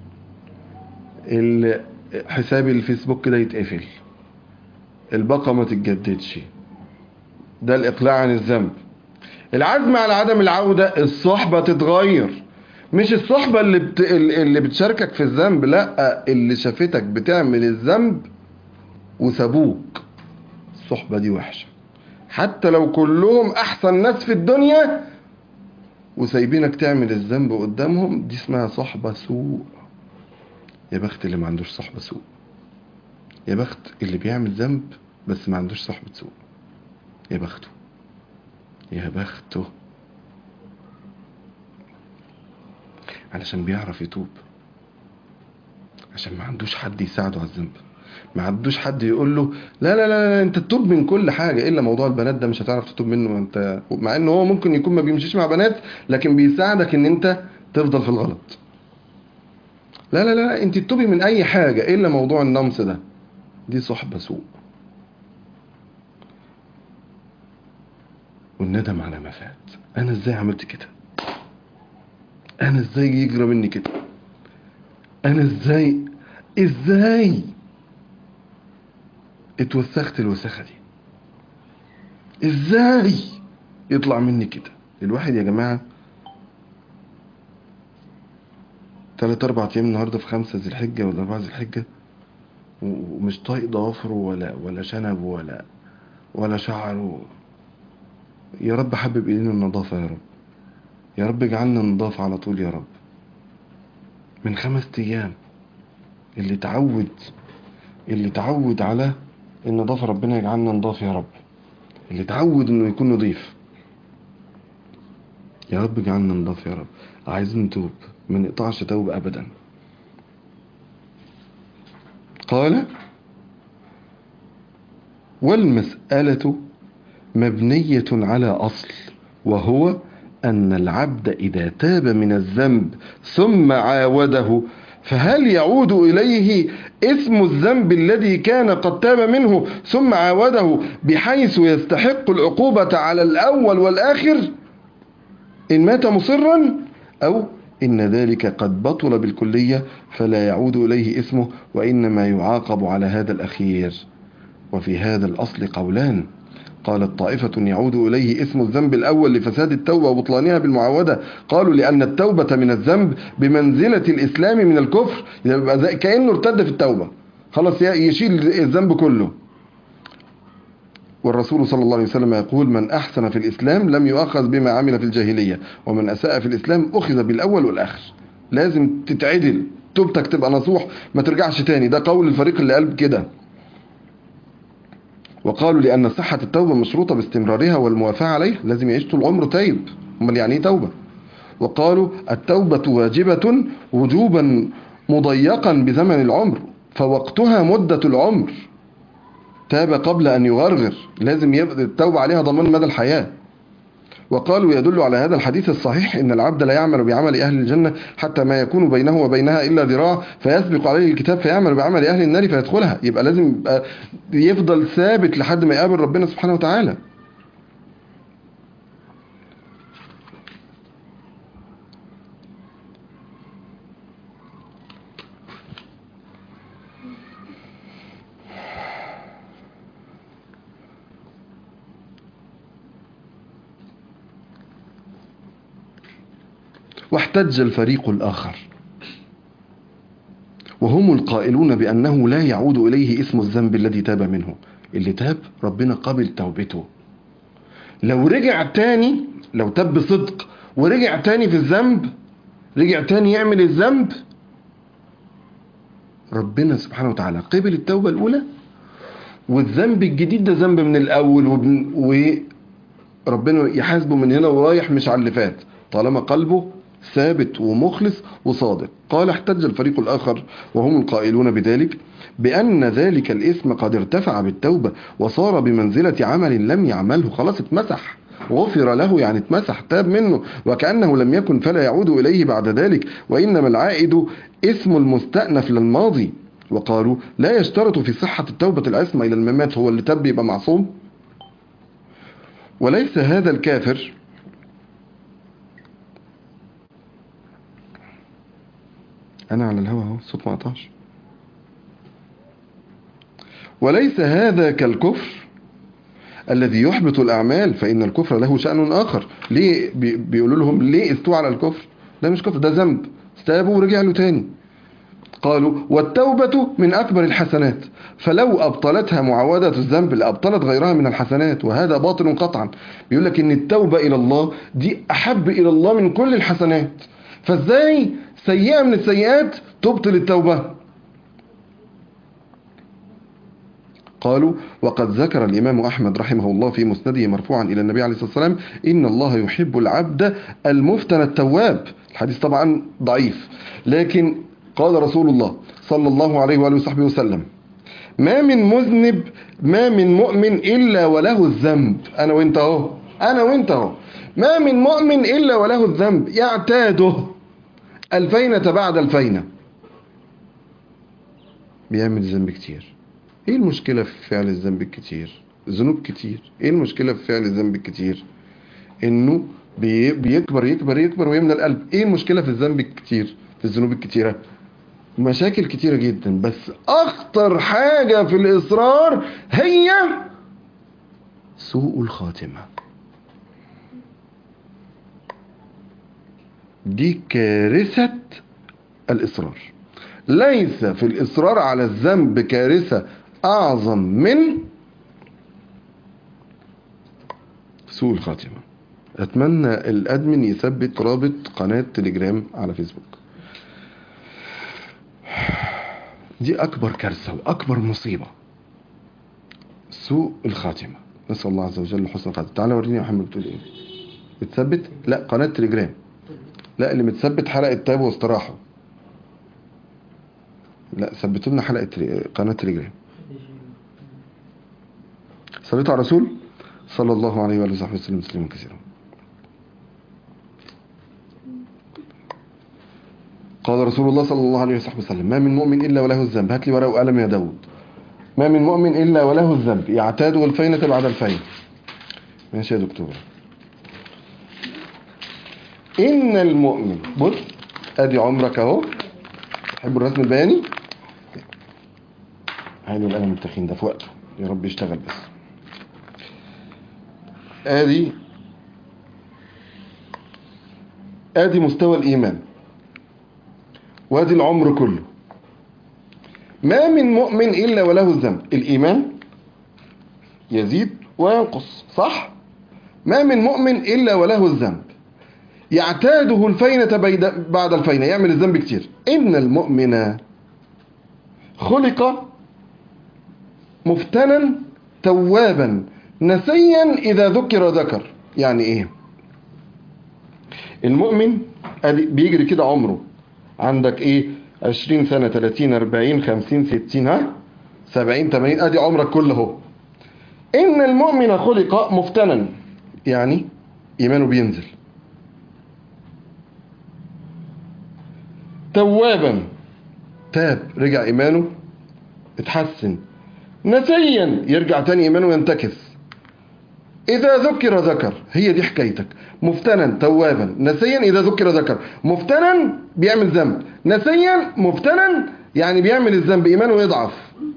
حساب الفيسبوك ده يتقفل، الباقة ما تتجددش، ده الإقلاع عن الذنب. العزم على عدم العودة، الصحبة تتغير، مش الصحبة اللي بت... اللي بتشاركك في الذنب، لا، اللي شافتك بتعمل الذنب وسابوك، الصحبة دي وحشة. حتى لو كلهم أحسن ناس في الدنيا وسايبينك تعمل الذنب قدامهم، دي اسمها صحبة سوء. يا بخت اللي ما عندوش صحبة سوء، يا بخت اللي بيعمل ذنب بس ما عندوش صحبة سوء، يا بخته يا بخته، علشان بيعرف يتوب، عشان ما عندوش حد يساعده على الذنب، ما عندوش حد يقول له لا لا لا, لا انت تتوب من كل حاجة الا موضوع البنات ده مش هتعرف تتوب منه انت، مع انه هو ممكن يكون ما بيمشيش مع بنات لكن بيساعدك ان انت تفضل في الغلط. لا لا لا انت تتوبي من اي حاجة الا موضوع النمص ده، دي صحبة سوء. والندم على ما فات، انا ازاي عملت كده، انا ازاي يجرى مني كده، انا ازاي ازاي اتوسخت الوسخة دي، ازاي يطلع مني كده. الواحد يا جماعة ثلاث اربع ايام النهاردة في خمسة ذي الحجة ولا اربعة ذي الحجة ومش طايق ضوافره ولا ولا شنبه ولا ولا شعره. يا رب حبب إلينا النظافة يا رب، يا رب اجعلنا نضاف على طول يا رب. من خمس ايام اللي تعود اللي تعود على النظافة ربنا يجعلنا نضاف يا رب، اللي تعود انه يكون نظيف يا رب اجعلنا نضاف يا رب. عايزين نتوب، ما نقطعش توبة ابدا. قال: والمسألة مبنية على أصل، وهو أن العبد إذا تاب من الذنب ثم عاوده فهل يعود إليه اسم الذنب الذي كان قد تاب منه ثم عاوده بحيث يستحق العقوبة على الأول والآخر إن مات مصرا، أو إن ذلك قد بطل بالكلية فلا يعود إليه اسمه وإنما يعاقب على هذا الأخير؟ وفي هذا الأصل قولان. قالت طائفة يعود إليه اسم الذنب الأول لفساد التوبة وبطلانها بالمعاودة، قالوا لأن التوبة من الذنب بمنزلة الإسلام من الكفر، يبقى كأنه ارتد في التوبة خلاص يشيل الذنب كله. والرسول صلى الله عليه وسلم يقول من أحسن في الإسلام لم يؤخذ بما عمل في الجاهلية، ومن أساء في الإسلام أخذ بالأول والآخر. لازم تتعدل، توبتك تبقى نصوح، ما ترجعش تاني. ده قول الفريق اللي قال كده. وقالوا لأن صحة التوبة مشروطة باستمرارها والموافاة عليها، لازم يعيش طول عمره تايب. امال يعني ايه توبة؟ وقالوا التوبة واجبة وجوبا مضيقا بزمن العمر، فوقتها مدة العمر. تاب قبل أن يغرغر، لازم يبقى التوبة عليها ضمان مدى الحياة. وقالوا يدل على هذا الحديث الصحيح إن العبد لا يعمل بعمل أهل الجنة حتى ما يكون بينه وبينها إلا ذراع فيسبق عليه الكتاب فيعمل بعمل أهل النار فيدخلها. يبقى لازم يبقى يفضل ثابت لحد ما يقابل ربنا سبحانه وتعالى. واحتج الفريق الآخر وهم القائلون بأنه لا يعود إليه اسم الذنب الذي تاب منه. اللي تاب ربنا قبل توبته، لو رجع تاني، لو تاب بصدق ورجع تاني في الذنب، رجع تاني يعمل الذنب، ربنا سبحانه وتعالى قبل التوبة الأولى، والذنب الجديد ده ذنب من الأول، وربنا يحاسبه من هنا ورايح مش على اللي فات، طالما قلبه ثابت ومخلص وصادق. قال احتج الفريق الآخر وهم القائلون بذلك بأن ذلك الاسم قد ارتفع بالتوبة وصار بمنزلة عمل لم يعمله، خلاص اتمسح، غفر له يعني اتمسح، تاب منه وكأنه لم يكن فلا يعود إليه بعد ذلك، وإنما العائد اسم المستأنف للماضي. وقالوا لا يشترط في صحة التوبة العصمة إلى الممات، هو اللي تاب يبقى معصوم؟ وليس هذا الكافر أنا على الهوا اهو، صوت ما قطعش. وليس هذا كالكفر الذي يحبط الأعمال، فإن الكفر له شأن آخر. ليه بيقولوا لهم ليه استوى على الكفر؟ ده مش كفر، ده ذنب، استابوا ورجع له تاني. قالوا والتوبة من أكبر الحسنات، فلو أبطلتها معاودة الذنب لأبطلت غيرها من الحسنات، وهذا باطل قطعا. بيقول لك إن التوبة إلى الله دي أحب إلى الله من كل الحسنات، فازاي سيئة من السيئات تبطل التوبة؟ قالوا وقد ذكر الإمام أحمد رحمه الله في مسنده مرفوعا إلى النبي عليه الصلاة والسلام إن الله يحب العبد المفتن التواب. الحديث طبعا ضعيف، لكن قال رسول الله صلى الله عليه وآله وصحبه وسلم ما من مذنب ما من مؤمن إلا وله الذنب. أنا وإنت اهو، أنا وإنت اهو، ما من مؤمن إلا وله الذنب يعتاده الفينة بعد الفينة. بيعمل ذنب كتير. ايه المشكلة في فعل الذنب الكتير؟ ذنوب كتير. ايه المشكلة في فعل الذنب الكتير؟ انه بي بيكبر يكبر يكبر ويملى القلب. ايه المشكلة في الذنب الكتير، في الذنوب الكتيرة؟ مشاكل كتيرة جدا، بس اخطر حاجة في الاصرار هي سوء الخاتمة. دي كارثة الإصرار. ليس في الإصرار على الذنب كارثة أعظم من سوء الخاتمة. أتمنى الأدمن يثبت رابط قناة تليجرام على فيسبوك. دي أكبر كارثة وأكبر مصيبة، سوء الخاتمة. نسأل الله عز وجل حسن الخاتمة. تعالى وريني يا محمد بتقول إيه. بتثبت؟ لا، قناة تليجرام. لا، اللي متثبت حلقة تاب واستراحة. لا، ثبتوا لنا حلقة تري... قناة تليجرام. صليتوا على رسول صلى الله عليه وآله وصحبه وسلم تسليما كثيرا. رسول الله صلى الله عليه وسلم: ما من مؤمن إلا وله الذنب. هات لي ورقة وقلم يا داود. ما من مؤمن إلا وله الذنب يعتاده الفينة بعد الفينة. ماشي يا دكتور. إن المؤمن، بص أدي عمرك أهو. تحب الرسم البياني؟ هاي القلم التخين ده في وقته، يا رب يشتغل بس. ادي ادي مستوى الايمان، وادي العمر كله. ما من مؤمن الا وله الذنب. الايمان يزيد وينقص، صح؟ ما من مؤمن الا وله الذنب يعتاده الفينة بعد الفينة، يعمل الذنب كتير. ان المؤمن خلق مفتنا توابا نسيا اذا ذكر ذكر. يعني ايه؟ المؤمن بيجري كده عمره، عندك ايه؟ عشرين سنة، تلاتين، اربعين، خمسين، ستين، ها سبعين، تمانين، ادي عمرك كله اهو. ان المؤمن خلق مفتنا، يعني ايمانه بينزل. توابا، تاب، رجع ايمانه اتحسن. نسيا، يرجع تاني ايمانه ينتكس. اذا ذكر ذكر، هي دي حكايتك. مفتنا توابا نسيا اذا ذكر ذكر. مفتنا بيعمل ذنب، نسيا مفتنا يعني بيعمل الذنب ايمانه يضعف.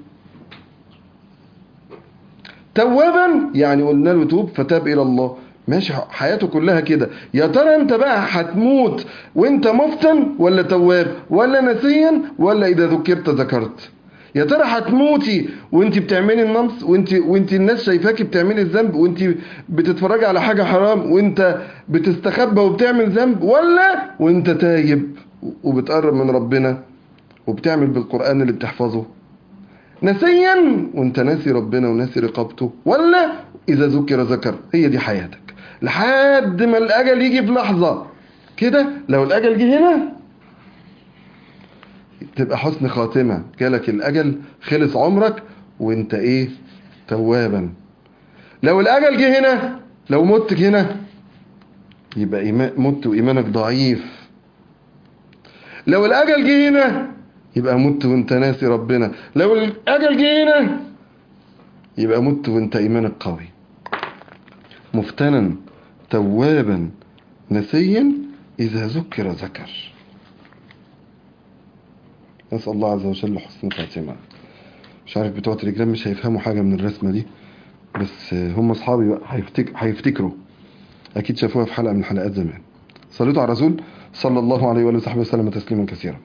توابا يعني قلنا له توب فتاب الى الله، ماشي حياته كلها كده. يا ترى انت بقى هتموت وانت مفتن ولا تواب ولا نسيا ولا اذا ذكرت ذكرت؟ يا ترى هتموتي وانت بتعملي النمص، وانت وانت الناس شايفاكي بتعملي الذنب، وانت بتتفرجي على حاجه حرام، وانت بتستخبى وبتعمل ذنب، ولا وانت تايب وبتقرب من ربنا وبتعمل بالقرآن اللي بتحفظه؟ نسيا وانت ناسي ربنا وناسي رقابته، ولا اذا ذكر ذكر؟ هي دي حياتك لحد ما الاجل يجي في لحظه كده. لو الاجل جه هنا تبقى حسن خاتمه، جالك الاجل خلص عمرك وانت ايه؟ توابا. لو الاجل جه هنا، لو مت هنا يبقى إيمان مت وايمانك ضعيف. لو الاجل جه هنا يبقى مت وانت ناسي ربنا. لو الاجل جه هنا يبقى مت وانت ايمانك قوي. مفتنا توابا نسيا اذا ذكر ذكر. نسأل الله عز وجل حسن خاتمة. مش عارف بتوع تليجرام مش هيفهموا حاجة من الرسمة دي، بس هم اصحابي بقى هيفتك... هيفتكروا، اكيد شافوها في حلقة من حلقات زمان. صليتوا على الرسول صلى الله عليه وآله وصحبه وسلم تسليما كثيرا.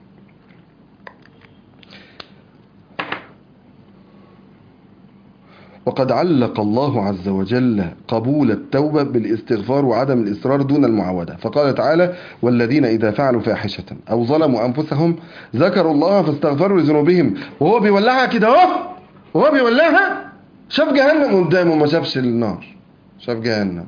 وقد علق الله عز وجل قبول التوبة بالاستغفار وعدم الإصرار دون المعاودة، فقال تعالى: والذين إذا فعلوا فاحشة أو ظلموا أنفسهم ذكروا الله فاستغفروا لذنوبهم. وهو بيولعها كده اهو، وهو بيولعها شاف جهنم قدامه، ما شافش النار، شاف جهنم.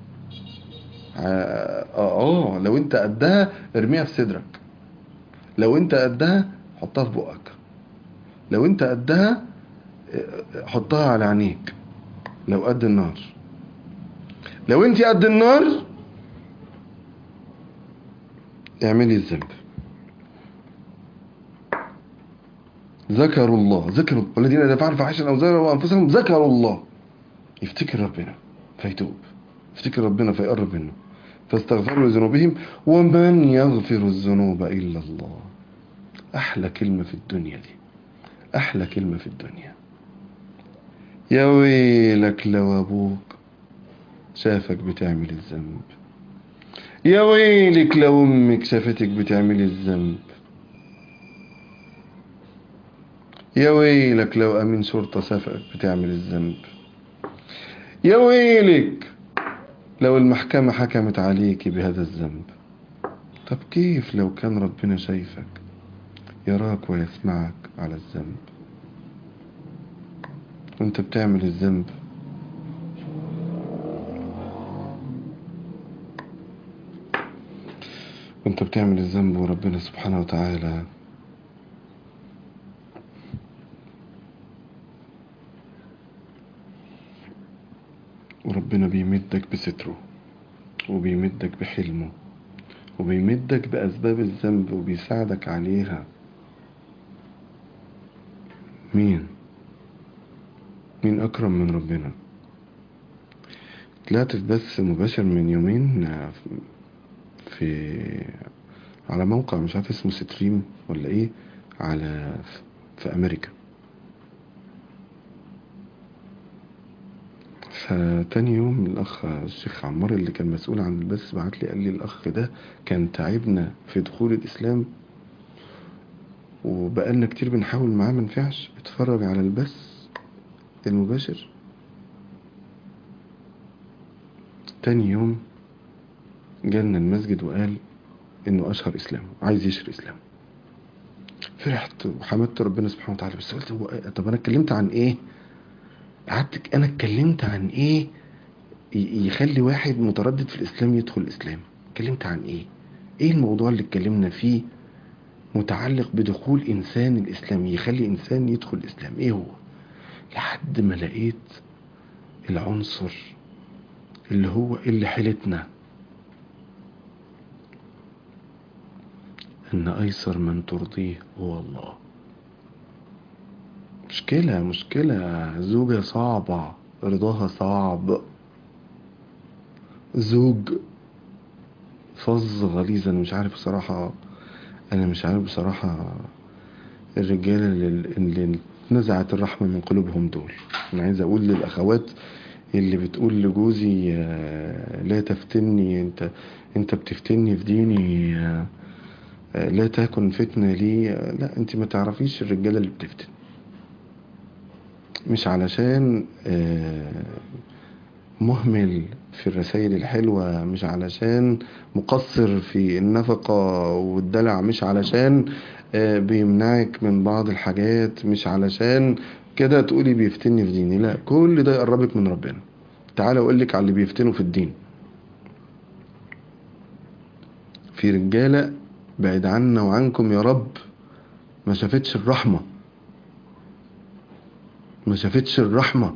آه, آه لو أنت قدها ارميها في صدرك، لو أنت قدها حطها في بقك، لو أنت قدها حطها على عينيك. لو قد النار، لو انت قد النار اعملي الذنب. ذكروا الله، ذكروا والذين اذا فعلوا فاحشة او ظلموا انفسهم ذكروا الله، يفتكر ربنا فيتوب، يفتكر ربنا فيقرب منه، فاستغفروا لذنوبهم ومن يغفر الذنوب الا الله. احلى كلمة في الدنيا دي، احلى كلمة في الدنيا. يا ويلك لو ابوك شافك بتعمل الذنب، يا ويلك لو امك شافتك بتعمل الذنب، يا ويلك لو امين شرطة شافك بتعمل الذنب، يا ويلك لو المحكمة حكمت عليك بهذا الذنب. طب كيف لو كان ربنا شايفك يراك ويسمعك على الذنب وانت بتعمل الذنب؟ وانت بتعمل الذنب وربنا سبحانه وتعالى وربنا بيمدك بستره وبيمدك بحلمه وبيمدك بأسباب الذنب وبيساعدك عليها. مين مين أكرم من ربنا؟ طلعت في بث مباشر من يومين في على موقع مش عارف اسمه ستريم ولا ايه، على في أمريكا. فتاني يوم الأخ الشيخ عمار اللي كان مسؤول عن البث بعت لي قال لي الأخ ده كان تعبنا في دخول الإسلام وبقالنا كتير بنحاول معاه منفعش، اتفرج على البث المباشر. تاني يوم جالنا المسجد وقال انه اشهر اسلام، عايز يشهر اسلام. فرحت وحمدت ربنا سبحانه وتعالى، بس قلت هو طب انا اتكلمت عن ايه؟ قعدت انا اتكلمت عن ايه يخلي واحد متردد في الاسلام يدخل الاسلام؟ اتكلمت عن ايه؟ ايه الموضوع اللي اتكلمنا فيه متعلق بدخول انسان الاسلام يخلي انسان يدخل الاسلام؟ ايه هو؟ لحد ما لقيت العنصر اللي هو اللي حيلتنا، ان ايسر من ترضيه هو الله. مشكلة مشكلة زوجة صعبة رضاها صعب، زوج فظ غليظ. انا مش عارف بصراحة انا مش عارف بصراحة الرجالة اللي, اللي نزعت الرحمة من قلوبهم دول. انا عايز اقول للاخوات اللي بتقول لجوزي لا تفتني، انت انت بتفتني في ديني، لا تكن فتنة لي. لا، انت ما تعرفيش الرجالة اللي بتفتن، مش علشان مهمل في الرسائل الحلوة، مش علشان مقصر في النفقة والدلع، مش علشان بيمنعك من بعض الحاجات، مش علشان كده تقولي بيفتني في ديني. لا، كل ده يقربك من ربنا. تعالى اقولك على اللي بيفتنوا في الدين. في رجالة بعد عنا وعنكم يا رب ما شافتش الرحمة، ما شافتش الرحمة.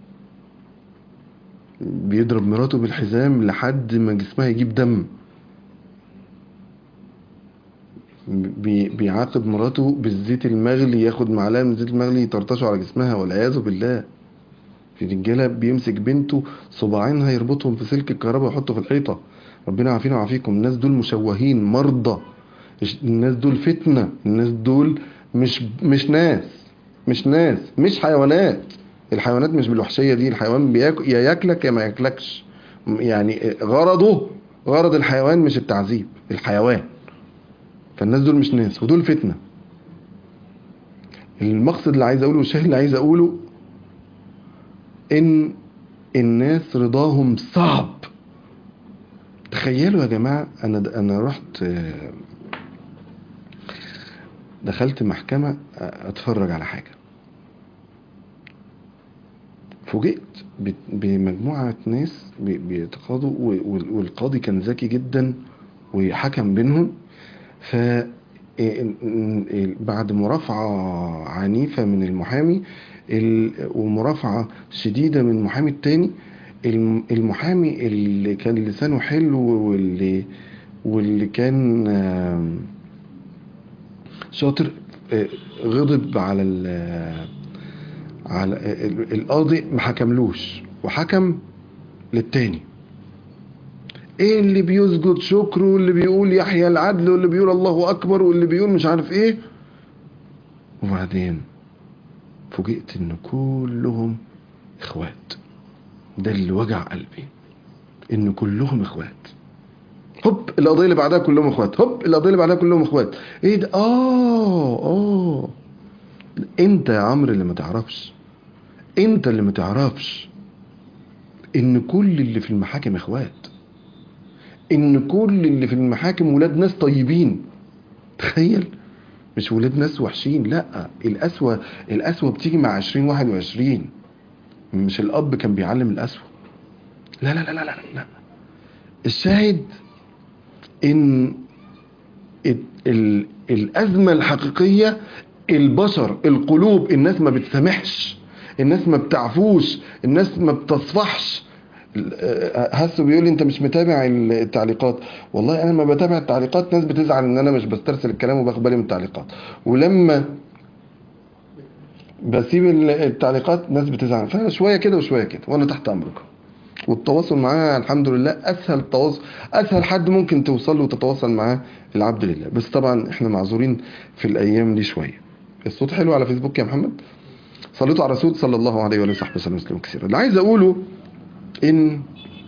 بيضرب مراته بالحزام لحد ما جسمها يجيب دم، بي بيعاقب مراته بالزيت المغلي، ياخد معلقه من الزيت المغلي يطرطشه على جسمها والعياذ بالله. في رجاله بيمسك بنته صباعينها يربطهم في سلك الكهرباء ويحطه في الحيطه. ربنا يعافينا ويعافيكم. الناس دول مشوهين مرضى، الناس دول فتنه، الناس دول مش مش ناس مش ناس مش حيوانات. الحيوانات مش بالوحشيه دي. الحيوان بياكل يا ياكلك يا ما ياكلكش، يعني غرضه غرض الحيوان مش التعذيب، الحيوان. فالناس دول مش ناس ودول فتنة. المقصد اللي عايز اقوله والشاهد اللي عايز اقوله ان الناس رضاهم صعب. تخيلوا يا جماعة، انا انا رحت دخلت محكمة اتفرج على حاجة، فوجئت بمجموعة ناس بيتقاضوا والقاضي كان ذكي جدا وحكم بينهم. ف بعد مرافعة عنيفة من المحامي ومرافعة شديدة من المحامي التاني، المحامي اللي كان لسانه حلو واللي واللي كان شاطر غضب على على القاضي، ما حكملوش وحكم للتاني. ايه اللي بيسجد شكر واللي بيقول يحيى العدل واللي بيقول الله اكبر واللي بيقول مش عارف ايه. وبعدين فوجئت ان كلهم اخوات. ده اللي وجع قلبي، ان كلهم اخوات. هوب القضيه اللي بعدها كلهم اخوات، هوب القضيه اللي بعدها كلهم اخوات. ايه ده؟ اه اه انت يا عمرو اللي ما تعرفش، انت اللي ما تعرفش ان كل اللي في المحاكم اخوات، ان كل اللي في المحاكم ولاد ناس طيبين. تخيل، مش ولاد ناس وحشين. لا، القسوة القسوة بتيجي مع عشرين واحد وعشرين. مش الاب كان بيعلم القسوة. لا لا لا لا لا لا. الشاهد ان ال ال الازمة الحقيقية البشر، القلوب. الناس ما بتسامحش، الناس ما بتعفوش، الناس ما بتصفحش. هسه بيقول لي انت مش متابع التعليقات. والله انا ما بتابع التعليقات، ناس بتزعل ان انا مش بسترسل الكلام وباخد بالي من التعليقات، ولما بسيب التعليقات ناس بتزعل، فانا شويه كده وشويه كده وانا تحت امركم. والتواصل معاه الحمد لله اسهل تواصل، اسهل حد ممكن توصل له وتتواصل معاه العبد لله. بس طبعا احنا معذورين في الايام دي شويه. الصوت حلو على فيسبوك يا محمد؟ صليتوا على رسول صلى الله عليه وآله وصحبه وسلم وسلم كثيرا. اللي عايز اقوله ان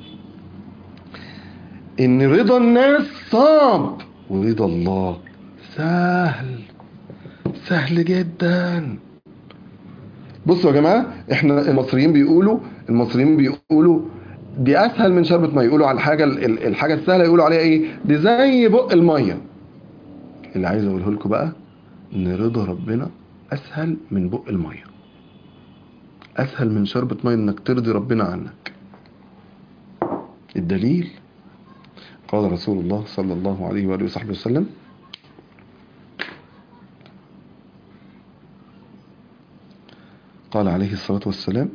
ان رضا الناس صعب ورضا الله سهل، سهل جدا. بصوا يا جماعه، احنا المصريين بيقولوا المصريين بيقولوا دي اسهل من شربة ما يقولوا على الحاجه الحاجه السهله يقولوا عليها ايه؟ دي زي بق الميه. اللي عايز اقوله لكم بقى ان رضا ربنا اسهل من بق الميه، اسهل من شربة ميه انك ترضي ربنا عنك. الدليل قال رسول الله صلى الله عليه وآله وصحبه وسلم: قال عليه الصلاة والسلام: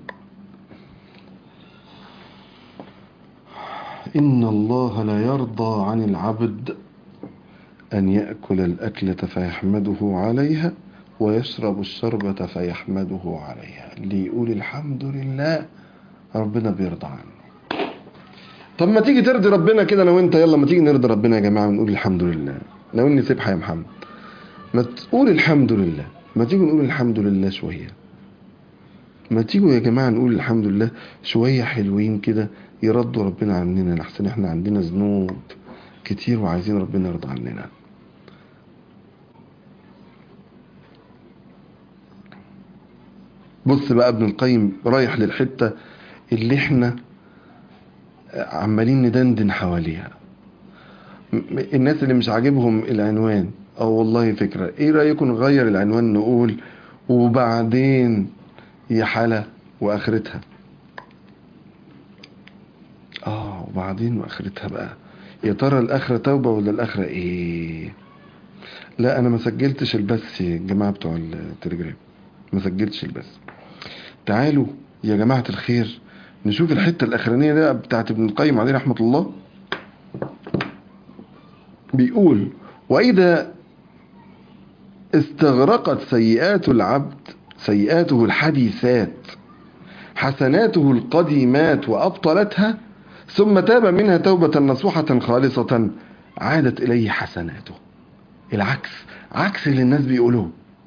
إن الله لا يرضى عن العبد أن يأكل الأكلة فيحمده عليها ويشرب الشربة فيحمده عليها. اللي يقول الحمد لله ربنا بيرضى عنه. طب ما تيجي ترضي ربنا كده انا وانت، يلا ما تيجي نرضي ربنا يا جماعة ونقول الحمد لله. لو اني سبحة يا محمد، ما تقول الحمد لله، ما تيجوا نقول الحمد لله شوية، ما تيجوا يا جماعة نقول الحمد لله شوية حلوين كده يرضوا ربنا عننا، لحسن احنا عندنا ذنوب كتير وعايزين ربنا يرضى عننا. بص بقى ابن القيم رايح للحتة اللي احنا عمالين ندندن حواليها. الناس اللي مش عاجبهم العنوان، اه والله فكرة، ايه رأيكم نغير العنوان نقول وبعدين يا حالة واخرتها؟ اه وبعدين واخرتها بقى، يا ترى الاخرة توبة ولا الاخرة ايه؟ لا انا ما سجلتش البث يا جماعة بتوع التليجرام، ما سجلتش البث. تعالوا يا جماعة الخير نشوف الحتة الاخرانية ده بتاعت ابن القيم عليه رحمة الله. بيقول: واذا استغرقت سيئات العبد سيئاته الحديثات حسناته القديمات وأبطلتها، ثم تاب منها توبة نصوحة خالصة، عادت إليه حسناته. العكس، عكس اللي الناس بيقولوه.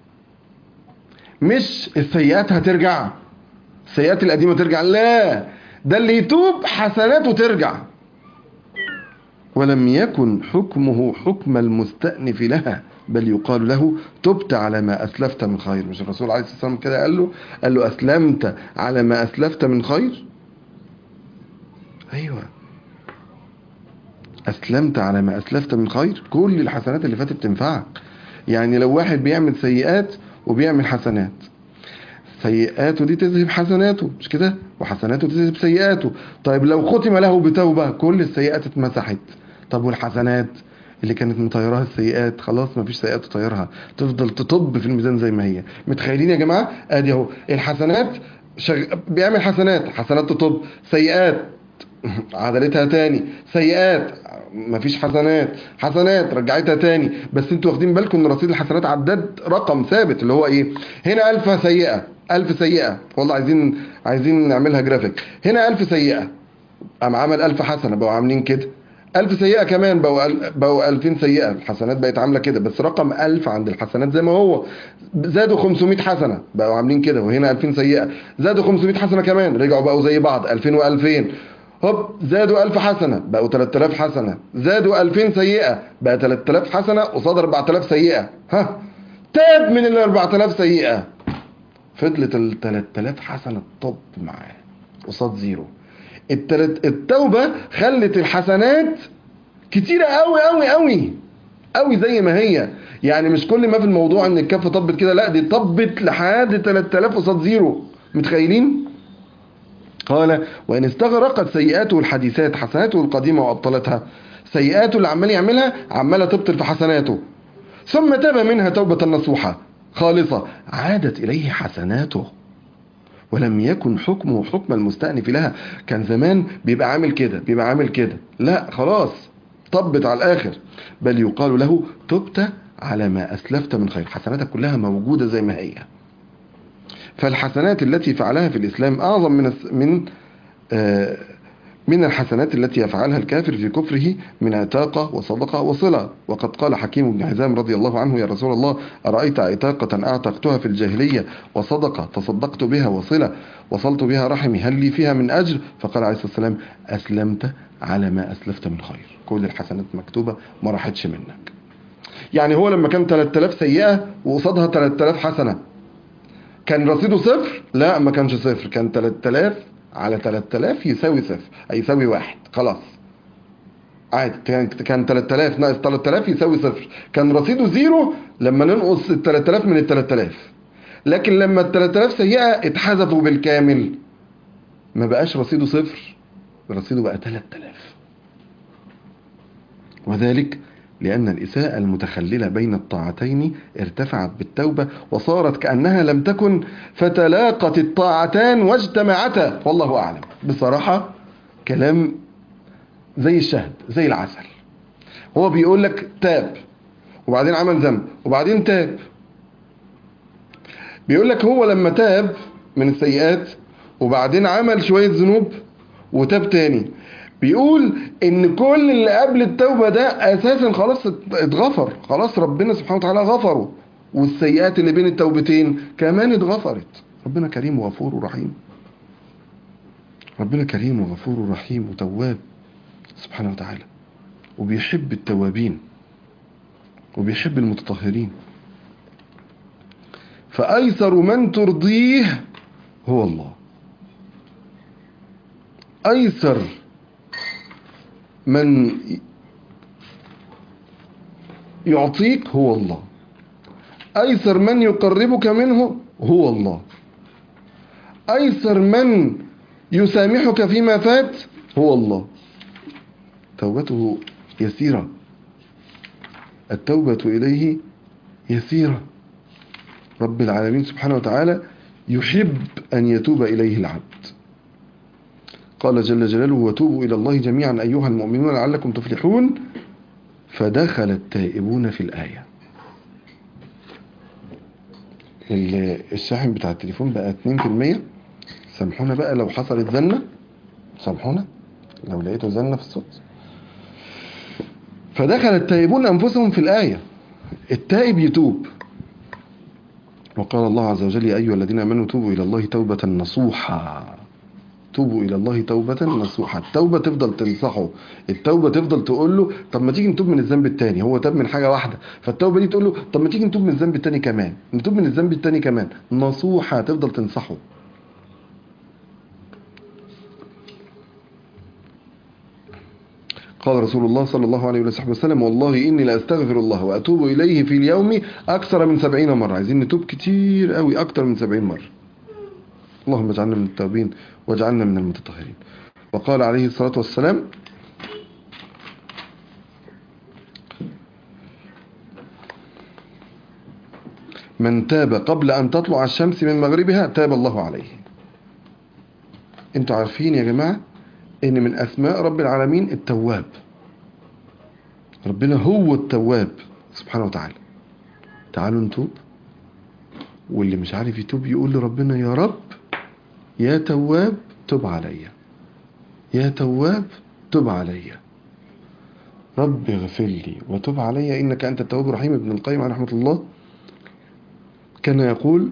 مش السيئات هترجع، السيئات القديمة ترجع، لا، ده اللي يتوب حسناته ترجع. ولم يكن حكمه حكم المستأنف لها، بل يقال له تبت على ما أسلفت من خير. مش الرسول عليه الصلاة والسلام كده قال له قال له أسلمت على ما أسلفت من خير؟ أيوة، أسلمت على ما أسلفت من خير. كل الحسنات اللي فاتت تنفعك. يعني لو واحد بيعمل سيئات وبيعمل حسنات، سيئاته دي تذهب حسناته، مش كده؟ وحسناته تذهب سيئاته. طيب لو ختم له بتوبة كل السيئات اتمسحت، طب والحسنات اللي كانت مطيرها السيئات خلاص ما فيش سيئات تطيرها، تفضل تطب في الميزان زي ما هي. متخيلين يا جماعة؟ ادي اهو الحسنات شغ... بيعمل حسنات، حسنات تطب، سيئات عدلتها تاني، سيئات مفيش حسنات، حسنات رجعتها تاني. بس انتوا واخدين بالكم ان رصيد الحسنات عداد رقم ثابت اللي هو ايه؟ هنا ألف سيئة، ألف سيئة، والله عايزين عايزين نعملها جرافيك. هنا ألف سيئة قام عمل ألف حسنة، بقوا عاملين كده. ألف سيئة كمان بقوا بقوا ألفين سيئة، الحسنات بقت عاملة كده، بس رقم ألف عند الحسنات زي ما هو. زادوا خمسمائة حسنة بقوا عاملين كده، وهنا ألفين سيئة. زادوا خمسمائة حسنة كمان، رجعوا بقوا زي بعض ألفين وألفين. هوب زادوا ألف حسنة بقوا ثلاثة آلاف حسنة. زادوا ألفين سيئة بقى ثلاثة آلاف حسنة قصاد أربعة آلاف سيئة. ها، تاب من ال أربعة آلاف سيئة، فضلت ال ثلاثة آلاف حسنة طب معاه قصاد زيرو. التلت التوبة خلت الحسنات كتيرة قوي قوي قوي قوي زي ما هي. يعني مش كل ما في الموضوع ان الكفة طبت كده، لا دي طبت لحد ثلاثة آلاف قصاد زيرو. متخيلين؟ قال: وإن استغرقت سيئاته الحديثات حسناته القديمة وأبطلتها، سيئاته اللي عمال يعملها عمالة تبطل في حسناته، ثم تاب منها توبة نصوحة خالصة، عادت إليه حسناته. ولم يكن حكمه حكم المستأنف لها. كان زمان بيبقى عامل كده بيبقى عامل كده، لا خلاص طبت على الآخر. بل يقال له تبت على ما أسلفت من خير، حسناتك كلها موجودة زي ما هي. فالحسنات التي فعلها في الإسلام أعظم من من آه من الحسنات التي يفعلها الكافر في كفره من عتاقة وصدقة وصلة. وقد قال حكيم بن حزام رضي الله عنه: يا رسول الله، أرأيت عتاقة أعتقتها في الجاهلية وصدقة تصدقت بها وصلة وصلت بها رحمي، هل لي فيها من أجر؟ فقال عليه الصلاة والسلام: أسلمت على ما أسلفت من خير. كل الحسنات مكتوبة ما راحتش منك. يعني هو لما كان ثلاثة آلاف سيئة وقصادها ثلاثة آلاف حسنة، كان رصيده صفر؟ لا، ما كانش صفر، كان ثلاثة آلاف على ثلاثة آلاف يساوي صفر، أي يساوي واحد، خلاص عادي. كان كان ثلاثة آلاف ناقص ثلاثة آلاف يساوي صفر، كان رصيده زيرو لما ننقص ال ثلاثة آلاف من ال ثلاثة آلاف. لكن لما ال ثلاثة آلاف سيئة اتحذفوا بالكامل ما بقاش رصيده صفر، رصيده بقى ثلاثة آلاف. وذلك لأن الإساءة المتخللة بين الطاعتين ارتفعت بالتوبة وصارت كأنها لم تكن، فتلاقت الطاعتان واجتمعتا. والله أعلم. بصراحة كلام زي الشهد زي العسل. هو بيقول لك تاب وبعدين عمل ذنب وبعدين تاب. بيقول لك هو لما تاب من السيئات وبعدين عمل شوية ذنوب وتاب تاني، بيقول ان كل اللي قبل التوبة ده اساسا خلاص اتغفر، خلاص ربنا سبحانه وتعالى غفره، والسيئات اللي بين التوبتين كمان اتغفرت. ربنا كريم وغفور ورحيم. ربنا كريم وغفور ورحيم وتواب سبحانه وتعالى، وبيحب التوابين وبيحب المتطهرين. فأيسر من ترضيه هو الله. أيسر من يعطيك هو الله. أيسر من يقربك منه هو الله. أيسر من يسامحك فيما فات هو الله. توبته يسيرة، التوبة إليه يسيرة. رب العالمين سبحانه وتعالى يحب أن يتوب إليه العبد. قال جل جلاله: وتوبوا إلى الله جميعا أيها المؤمنون لعلكم تفلحون. فدخل التائبون في الآية. الشاحن بتاع التليفون بقى اتنين في المية، سامحونا بقى لو حصلت زنة، سامحونا لو لقيته زنة في الصوت. فدخل التائبون أنفسهم في الآية. التائب يتوب. وقال الله عز وجل: يا أيها الذين آمنوا توبوا إلى الله توبة نصوحا. توبوا إلى الله توبة نصوحا. التوبة تفضل تنصحه، التوبة تفضل تقول له طب ما تيجي نتوب من الذنب التاني. هو تاب من حاجة واحدة، فالتوبة دي تقول له طب ما تيجي نتوب من الذنب التاني كمان، نتوب من الذنب التاني كمان. نصوحا، تفضل تنصحه. قال رسول الله صلى الله عليه وسلم: والله إني لأستغفر الله وأتوب إليه في اليوم أكثر من سبعين مرة. عايزين نتوب كتير قوي، أكثر من سبعين مرة. اللهم اجعلنا من التوابين واجعلنا من المتطهرين. وقال عليه الصلاة والسلام: من تاب قبل أن تطلع الشمس من مغربها تاب الله عليه. انتوا عارفين يا جماعة ان من أسماء رب العالمين التواب. ربنا هو التواب سبحانه وتعالى. تعالوا نتوب، واللي مش عارف يتوب يقول لربنا: يا رب يا تواب تب عليا، يا تواب تب عليا، رب اغفر لي وتب عليا إنك أنت التواب الرحيم. ابن القيم عليه رحمة الله كان يقول،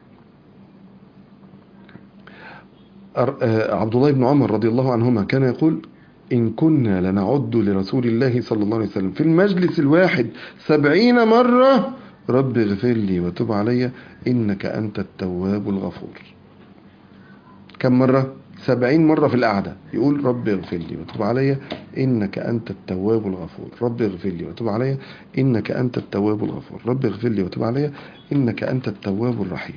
عبد الله بن عمر رضي الله عنهما كان يقول: إن كنا لنعد لرسول الله صلى الله عليه وسلم في المجلس الواحد سبعين مرة رب اغفر لي وتب علي إنك أنت التواب الغفور. كم مرة؟ سبعين مرة في القعدة يقول رب اغفر لي وتب علي إنك أنت التواب الغفور، رب اغفر لي وتب علي إنك أنت التواب الغفور، رب اغفر لي وتب علي إنك أنت التواب الرحيم.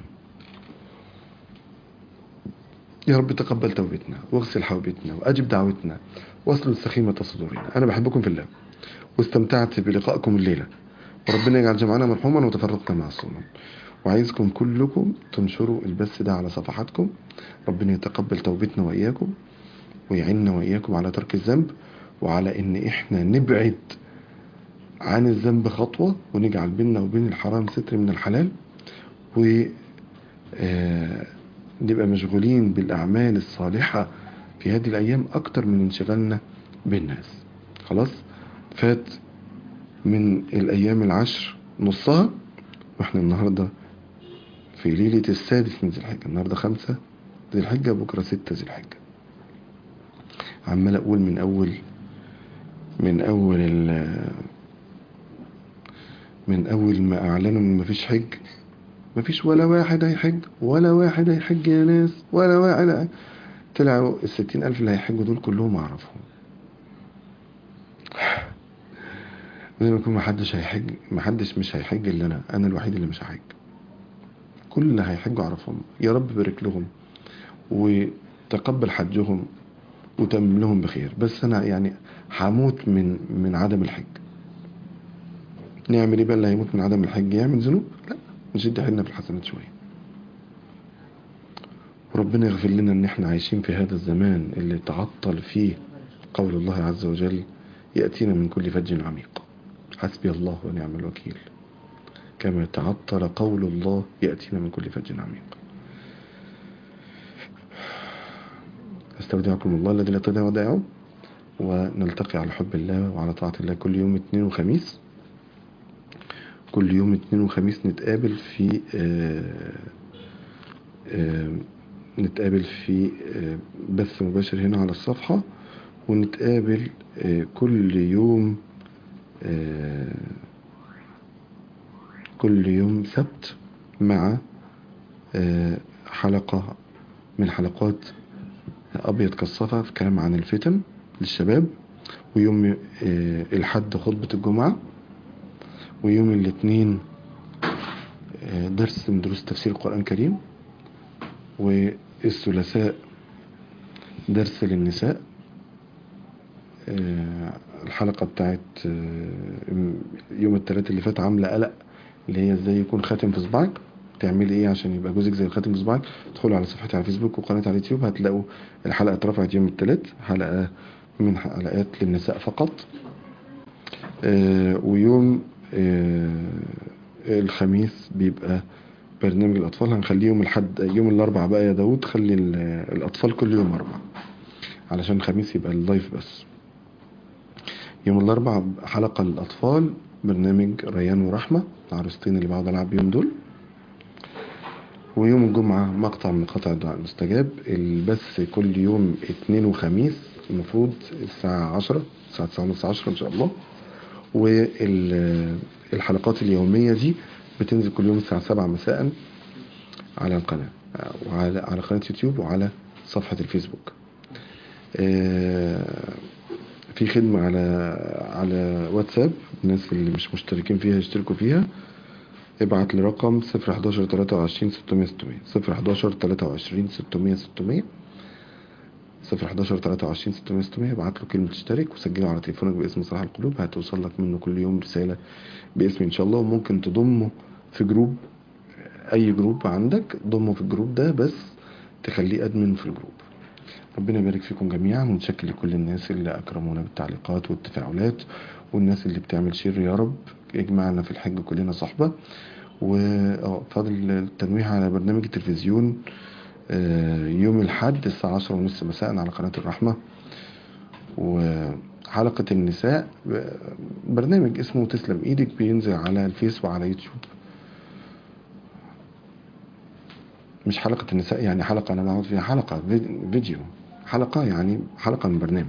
يا رب تقبل توبتنا واغسل حوبتنا وأجب دعوتنا واسلل سخيمة صدورنا. أنا بحبكم في الله واستمتعت بلقائكم الليلة، وربنا يجعل جمعنا مرحوما وتفرقنا معصوما. وعايزكم كلكم تنشروا البث ده على صفحاتكم. ربنا يتقبل توبتنا وإياكم ويعيننا وإياكم على ترك الذنب، وعلى إن إحنا نبعد عن الذنب خطوة، ونجعل بيننا وبين الحرام ستر من الحلال، ونبقى مشغولين بالأعمال الصالحة في هذه الأيام أكتر من انشغالنا بالناس. خلاص فات من الأيام العشر نصها، وإحنا النهاردة في ليلة السادس من ذي الحجة. النهاردة خمسة ذي الحجة، بكرة ستة ذي الحجة. عمال أقول من أول من أول من أول ما أعلنوا إن مفيش حج، مفيش ولا واحد هيحج، ولا واحد هيحج يا ناس، ولا واحد. طلعوا الستين ألف اللي هيحجوا دول كلهم أعرفهم. زي ما يكون محدش هيحج، محدش مش هيحج إلا أنا أنا الوحيد اللي مش هحج. كل اللي هيحجوا أعرفهم. يا رب بارك لهم وتقبل حجهم وتمم لهم بخير. بس أنا يعني هموت من من عدم الحج. نعمل إيه بقى اللي هيموت من عدم الحج؟ يعمل ذنوب؟ لا، نشد حيلنا في الحسنات شوية. وربنا يغفر لنا ان احنا عايشين في هذا الزمان اللي تعطل فيه قول الله عز وجل: يأتينا من كل فج عميق. حسبي الله ونعم الوكيل. كما تعطل قول الله: يأتينا من كل فج عميق. استودعكم الله الذي لا تضيع ودائعه، ونلتقي على حب الله وعلى طاعة الله كل يوم اثنين وخميس. كل يوم اثنين وخميس نتقابل في آآ آآ نتقابل في بث مباشر هنا على الصفحة، ونتقابل كل يوم كل يوم سبت مع حلقة من حلقات أبيض كالصفا في كلام عن الفتن للشباب، ويوم الحد خطبة الجمعة، ويوم الاثنين درس من دروس تفسير القرآن الكريم، والثلاثاء درس للنساء. الحلقة بتاعت يوم الثلاث اللي فات عاملة قلق، اللي هي ازاي يكون خاتم في صباعك، تعمل ايه عشان يبقى جوزك زي الخاتم في صباعك. ادخلوا على صفحتي على الفيسبوك وقناتي على اليوتيوب، هتلاقوا الحلقة اترفعت يوم الثلاث، حلقة من حلقات للنساء فقط. ويوم الخميس بيبقى برنامج الأطفال، هنخليه يوم الحد يوم الأربع بقى يا داود، خلي الأطفال كل يوم أربع علشان الخميس يبقى اللايف بس. يوم الأربع حلقة للأطفال، برنامج ريان ورحمة العروستين اللي بقعد ألعب بيهم دول. ويوم الجمعة مقطع من مقاطع الدعاء المستجاب. البث كل يوم اثنين وخميس، المفروض الساعة عشرة، الساعة تسعة ونص عشرة إن شاء الله. والحلقات اليومية دي بتنزل كل يوم الساعة سبعة مساء على القناة، وعلى على قناة يوتيوب وعلى صفحة الفيسبوك. في خدمة على على واتساب، الناس اللي مش مشتركين فيها يشتركوا فيها. ابعت لي رقم صفر حداشر تلاتة وعشرين ستمية ستمية صفر حداشر تلاتة وعشرين ستمية ستمية صفر حداشر تلاتة وعشرين ستمية ستمية. ابعت له كلمة اشترك وسجله على تليفونك باسم صلاح القلوب، هتوصل لك منه كل يوم رسالة باسمي ان شاء الله. وممكن تضمه في جروب، اي جروب عندك ضمه في الجروب ده، بس تخليه ادمن في الجروب. ربنا يبارك فيكم جميعا، ونشكر لكل الناس اللي اكرمونا بالتعليقات والتفاعلات، والناس اللي بتعمل شير. يا رب اجمعنا في الحج كلنا صحبة. وفضل التنويه على برنامج التلفزيون يوم الحد الساعة عشرة ونص مساء على قناة الرحمة. وحلقة النساء برنامج اسمه تسلم ايدك، بينزل على الفيس وعلى يوتيوب. مش حلقة النساء يعني حلقة انا بقعد فيها، حلقة فيديو، حلقة يعني حلقة من برنامج.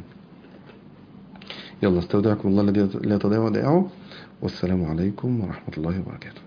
يلا استودعكم الله الذي لا تضيع ودائعه، والسلام عليكم ورحمة الله وبركاته.